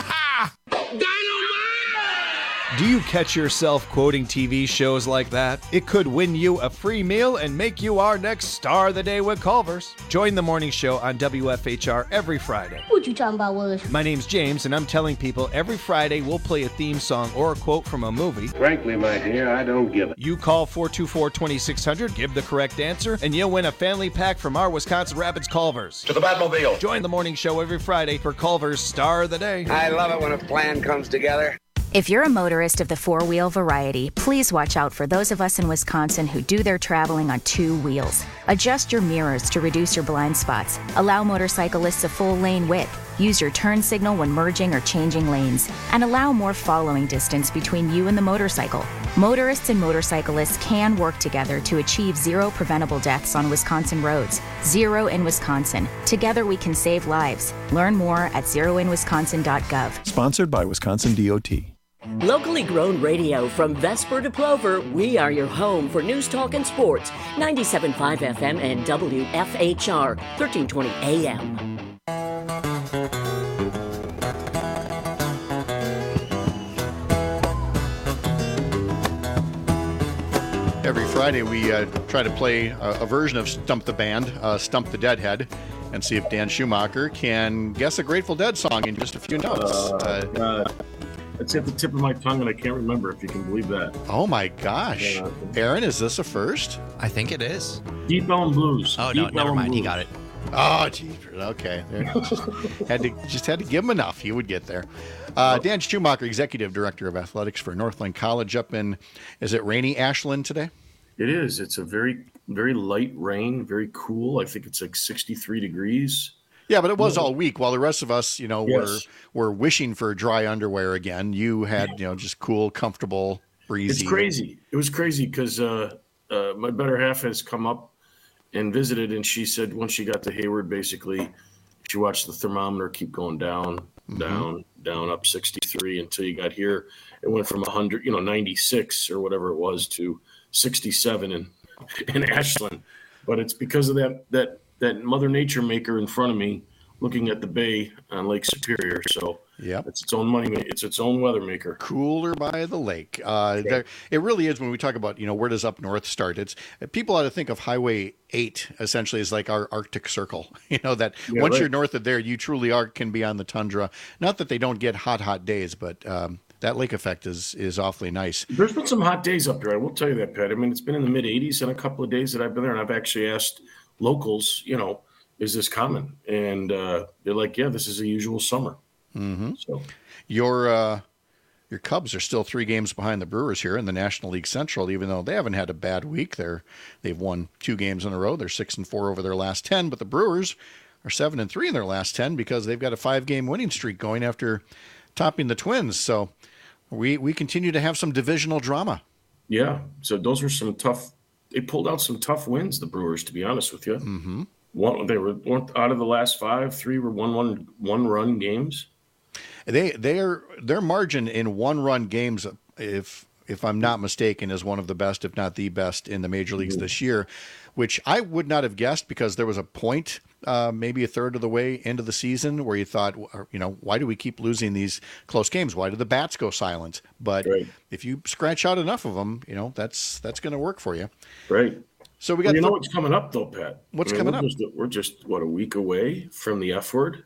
Do you catch yourself quoting T V shows like that? It could win you a free meal and make you our next star of the day with Culver's. Join the morning show on W F H R every Friday. What you talking about, Willis? My name's James, and I'm telling people every Friday we'll play a theme song or a quote from a movie. Frankly, my dear, I don't give it. You call four two four, two six zero zero, give the correct answer, and you'll win a family pack from our Wisconsin Rapids Culver's. To the Batmobile. Join the morning show every Friday for Culver's Star of the Day. I love it when a plan comes together. If you're a motorist of the four-wheel variety, please watch out for those of us in Wisconsin who do their traveling on two wheels. Adjust your mirrors to reduce your blind spots. Allow motorcyclists a full lane width. Use your turn signal when merging or changing lanes. And allow more following distance between you and the motorcycle. Motorists and motorcyclists can work together to achieve zero preventable deaths on Wisconsin roads. Zero in Wisconsin. Together we can save lives. Learn more at zero in wisconsin dot gov. Sponsored by Wisconsin D O T. Locally grown radio from Vesper to Plover, we are your home for news, talk, and sports. ninety-seven point five F M and W F H R, thirteen twenty A M. Every Friday, we uh, try to play a, a version of Stump the Band, uh, Stump the Deadhead, and see if Dan Schumacher can guess a Grateful Dead song in just a few notes. Uh, uh, it's at the tip of my tongue, and I can't remember, if you can believe that. Oh, my gosh. Uh, Aaron, is this a first? I think it is. Deep Ellum Blues. Oh, Deep no, never Ellum mind. Blues. He got it. Oh, geez. Okay. had to just had to give him enough. He would get there. Uh, Dan Schumacher, Executive Director of Athletics for Northland College up in, is it rainy Ashland today? It is. It's a very, very light rain, very cool. I think it's like sixty-three degrees. Yeah, but it was all week while the rest of us, you know, Yes. were were wishing for dry underwear again. You had, you know, just cool, comfortable, breezy. It's crazy. It was crazy because uh, uh, my better half has come up and visited, and she said once she got to Hayward, basically, she watched the thermometer keep going down, Mhm. down, down, up sixty-three until you got here. It went from one hundred, you know, ninety-six or whatever it was to sixty-seven in in Ashland. But it's because of that that that Mother Nature maker in front of me, looking at the bay on Lake Superior. So yeah, it's its own money. It's its own weather maker. Cooler by the lake. Uh, there, it really is when we talk about, you know, where does up north start? It's people ought to think of Highway eight essentially as like our Arctic Circle. You know, that Yeah, once right. you're north of there, you truly are can be on the tundra. Not that they don't get hot, hot days, but um, that lake effect is is awfully nice. There's been some hot days up there. I will tell you that, Pat. I mean, it's been in the mid eighties and a couple of days that I've been there, and I've actually asked locals, you know, is this common? And uh, they're like, yeah, this is a usual summer. Mm-hmm. So your uh, your Cubs are still three games behind the Brewers here in the National League Central, even though they haven't had a bad week. They're they've won two games in a row. They're six and four over their last ten, but the Brewers are seven and three in their last ten because they've got a five game winning streak going after topping the Twins. So we we continue to have some divisional drama. Yeah. So those were some tough. They pulled out some tough wins, the Brewers, to be honest with you. Mm-hmm. One, they were one, out of the last five, three were one one one run games. They they are their margin in one run games, if if I'm not mistaken, is one of the best, if not the best, in the major leagues this year, which I would not have guessed because there was a point, uh, maybe a third of the way into the season, where you thought, you know, why do we keep losing these close games? Why do the bats go silent? But Right. if you scratch out enough of them, you know, that's that's going to work for you. Right. So we Well, got you know the- what's coming up though, Pat? What's I mean, coming we're up? Just, we're just what a week away from the F word,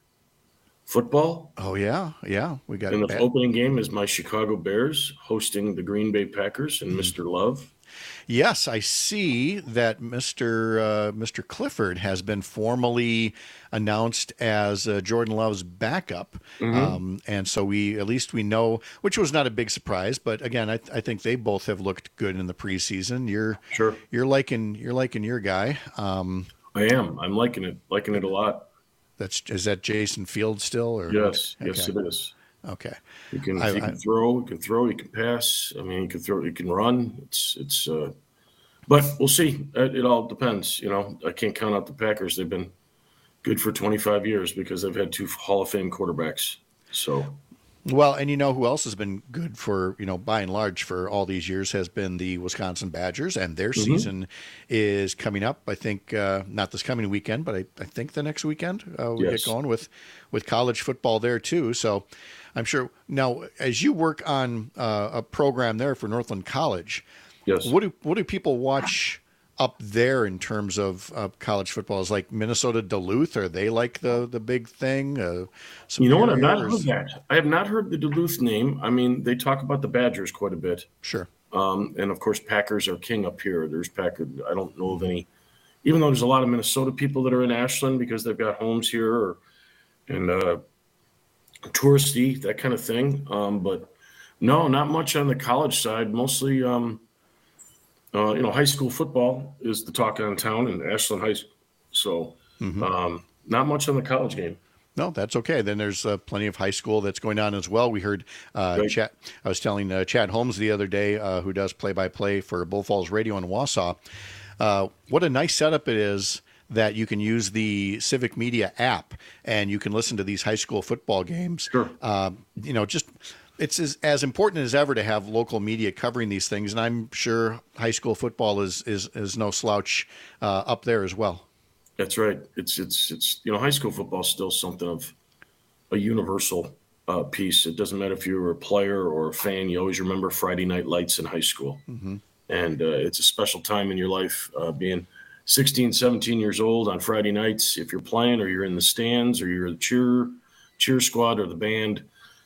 football. Oh yeah, yeah, we got And it. the bad. opening game is my Chicago Bears hosting the Green Bay Packers and Mister Love. Yes, I see that Mister Uh, Mister Clifford has been formally announced as uh, Jordan Love's backup, Mhm. um, and so we at least we know, which was not a big surprise. But again, I, I think they both have looked good in the preseason. You're sure you're liking you're liking your guy. Um, I am. I'm liking it. Liking it a lot. That's is that Jason Fields still? Or Yes. Yes, Okay. it is. Okay. He can, I, he can I, throw, he can throw, he can pass. I mean, he can throw, he can run. It's, it's, uh, but we'll see. It, it all depends. You know, I can't count out the Packers. They've been good for twenty-five years because they've had two Hall of Fame quarterbacks. So, well, and you know who else has been good for, you know, by and large for all these years has been the Wisconsin Badgers, and their mm-hmm. season is coming up. I think uh, not this coming weekend, but I, I think the next weekend uh, we yes. get going with, with college football there too. So I'm sure now as you work on uh, a program there for Northland College, yes. what do what do people watch up there in terms of uh, college football? Is like Minnesota Duluth? Are they like the the big thing? Uh, you know what? I've not heard that. I have not heard the Duluth name. I mean, they talk about the Badgers quite a bit. Sure. Um, and of course, Packers are king up here. There's Packer. I don't know of any, even though there's a lot of Minnesota people that are in Ashland because they've got homes here or, and uh, touristy, that kind of thing. Um, but no, not much on the college side. Mostly. Um, Uh, you know, high school football is the talk on town in Ashland High School. So mm-hmm. um, not much on the college game. No, that's okay. Then there's uh, plenty of high school that's going on as well. We heard uh, right. Chad, I was telling uh, Chad Holmes the other day, uh, who does play-by-play for Bull Falls Radio in Wausau, uh, what a nice setup it is that you can use the Civic Media app and you can listen to these high school football games. Sure. Uh, you know, just... It's as, as important as ever to have local media covering these things, and I'm sure high school football is is, is no slouch uh, up there as well. That's right. It's it's it's you know, high school football is still something of a universal uh, piece. It doesn't matter if you're a player or a fan. You always remember Friday night lights in high school, mm-hmm. and uh, it's a special time in your life. Uh, being sixteen, seventeen years old on Friday nights, if you're playing or you're in the stands or you're the cheer cheer squad or the band.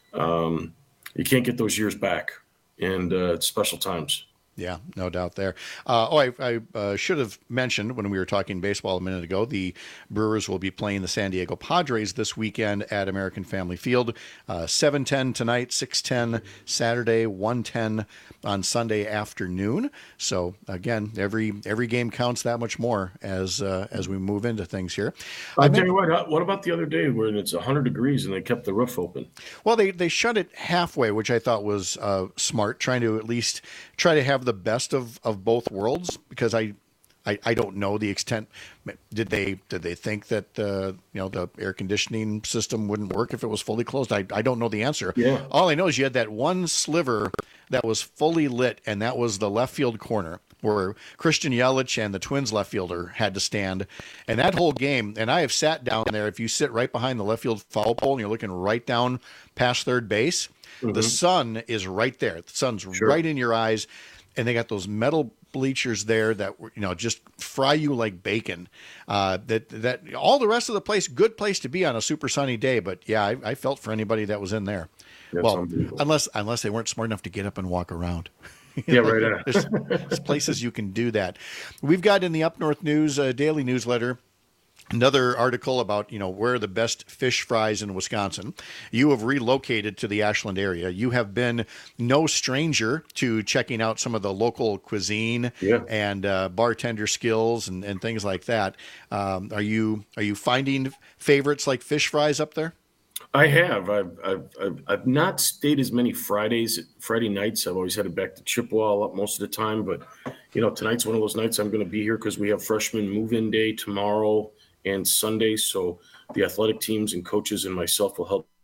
Um, You can't get those years back, and uh, it's special times. Yeah, no doubt there. Uh, oh, I, I uh, should have mentioned when we were talking baseball a minute ago, the Brewers will be playing the San Diego Padres this weekend at American Family Field. Uh, seven ten tonight, six ten Saturday, one ten on Sunday afternoon. So, again, every every game counts that much more as uh, as we move into things here. I'll tell you what, what about the other day when it's one hundred degrees and they kept the roof open? Well, they, they shut it halfway, which I thought was uh, smart, trying to at least try to have the best of, of both worlds, because I, I I don't know the extent. Did they did they think that uh, you know the air conditioning system wouldn't work if it was fully closed? I I don't know the answer. Yeah. All I know is you had that one sliver that was fully lit, and that was the left field corner where Christian Yelich and the Twins left fielder had to stand, and that whole game. And I have sat down there. If you sit right behind the left field foul pole and you're looking right down past third base, mm-hmm. the sun is right there. The sun's sure. right in your eyes. And they got those metal bleachers there that, you know, just fry you like bacon. Uh, that that all the rest of the place, good place to be on a super sunny day. But yeah, I, I felt for anybody that was in there. That's well, unless unless they weren't smart enough to get up and walk around. Yeah, right. there's, there's places you can do that. We've got in the Up North News uh, daily newsletter another article about, you know, where are the best fish fries in Wisconsin. You have relocated to the Ashland area. You have been no stranger to checking out some of the local cuisine yeah. and uh, bartender skills and, and things like that. Um, are you are you finding favorites like fish fries up there? I have. I've, I've, I've, I've not stayed as many Fridays, Friday nights. I've always headed back to Chippewa most of the time. But, you know, tonight's one of those nights I'm going to be here because we have freshman move-in day tomorrow and Sunday. So the athletic teams and coaches and myself will help.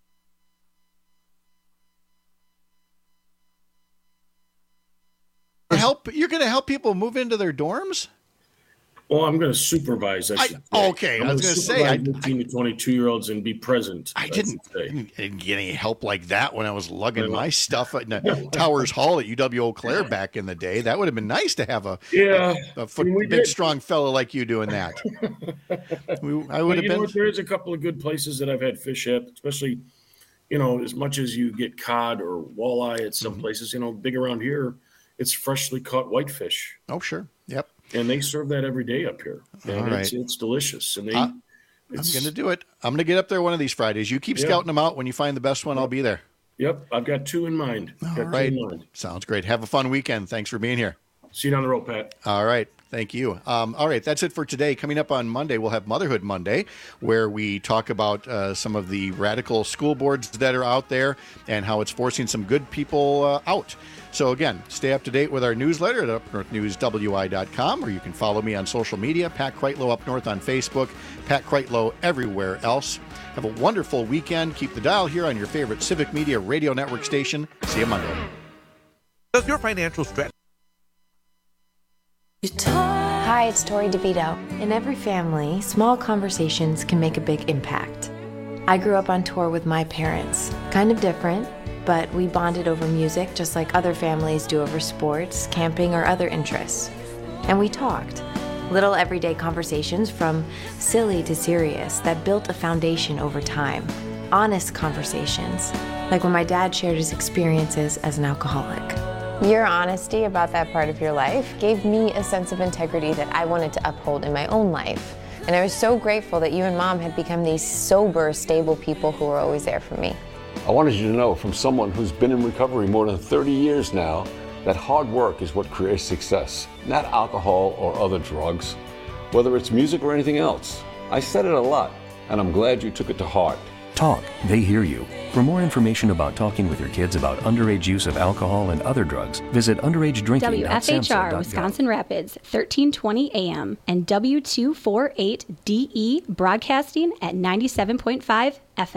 Help? You're going to help people move into their dorms? Well, I'm going to supervise. I should I, okay, I'm I was going to say, I, eighteen to twenty-two year olds and be present. I, I didn't, didn't get any help like that when I was lugging my stuff at Towers Hall at U W Eau Claire back in the day. That would have been nice to have a yeah, a, a foot, big, did. strong fellow like you doing that. we, I would have been. Know, there is a couple of good places that I've had fish at, especially, you know, as much as you get cod or walleye at some mm-hmm. places. You know, big around here, it's freshly caught whitefish. Oh, sure. Yep. And they serve that every day up here. And All right. it's, it's delicious. And they, uh, I'm going to do it. I'm going to get up there one of these Fridays. You keep yeah. scouting them out. When you find the best one, I'll be there. Yep. I've got two in mind. All got right. two in mind. Sounds great. Have a fun weekend. Thanks for being here. See you down the road, Pat. All right. Thank you. Um, all right, that's it for today. Coming up on Monday, we'll have Motherhood Monday, where we talk about uh, some of the radical school boards that are out there and how it's forcing some good people uh, out. So again, stay up to date with our newsletter at up north news w i dot com, or you can follow me on social media, Pat Kreitlow Up North on Facebook, Pat Kreitlow everywhere else. Have a wonderful weekend. Keep the dial here on your favorite Civic Media Radio Network station. See you Monday. Does your financial strategy... Hi, it's Tori DeVito. In every family, small conversations can make a big impact. I grew up on tour with my parents. Kind of different, but we bonded over music just like other families do over sports, camping, or other interests. And we talked. Little everyday conversations from silly to serious that built a foundation over time. Honest conversations, like when my dad shared his experiences as an alcoholic. Your honesty about that part of your life gave me a sense of integrity that I wanted to uphold in my own life. And I was so grateful that you and Mom had become these sober, stable people who were always there for me. I wanted you to know from someone who's been in recovery more than thirty years now that hard work is what creates success, not alcohol or other drugs, whether it's music or anything else. I said it a lot, and I'm glad you took it to heart. Talk, they hear you. For more information about talking with your kids about underage use of alcohol and other drugs, visit underage drinking dot samhsa dot gov. W F H R Wisconsin Rapids, thirteen twenty A M, and W two forty-eight D E Broadcasting at ninety-seven point five F M.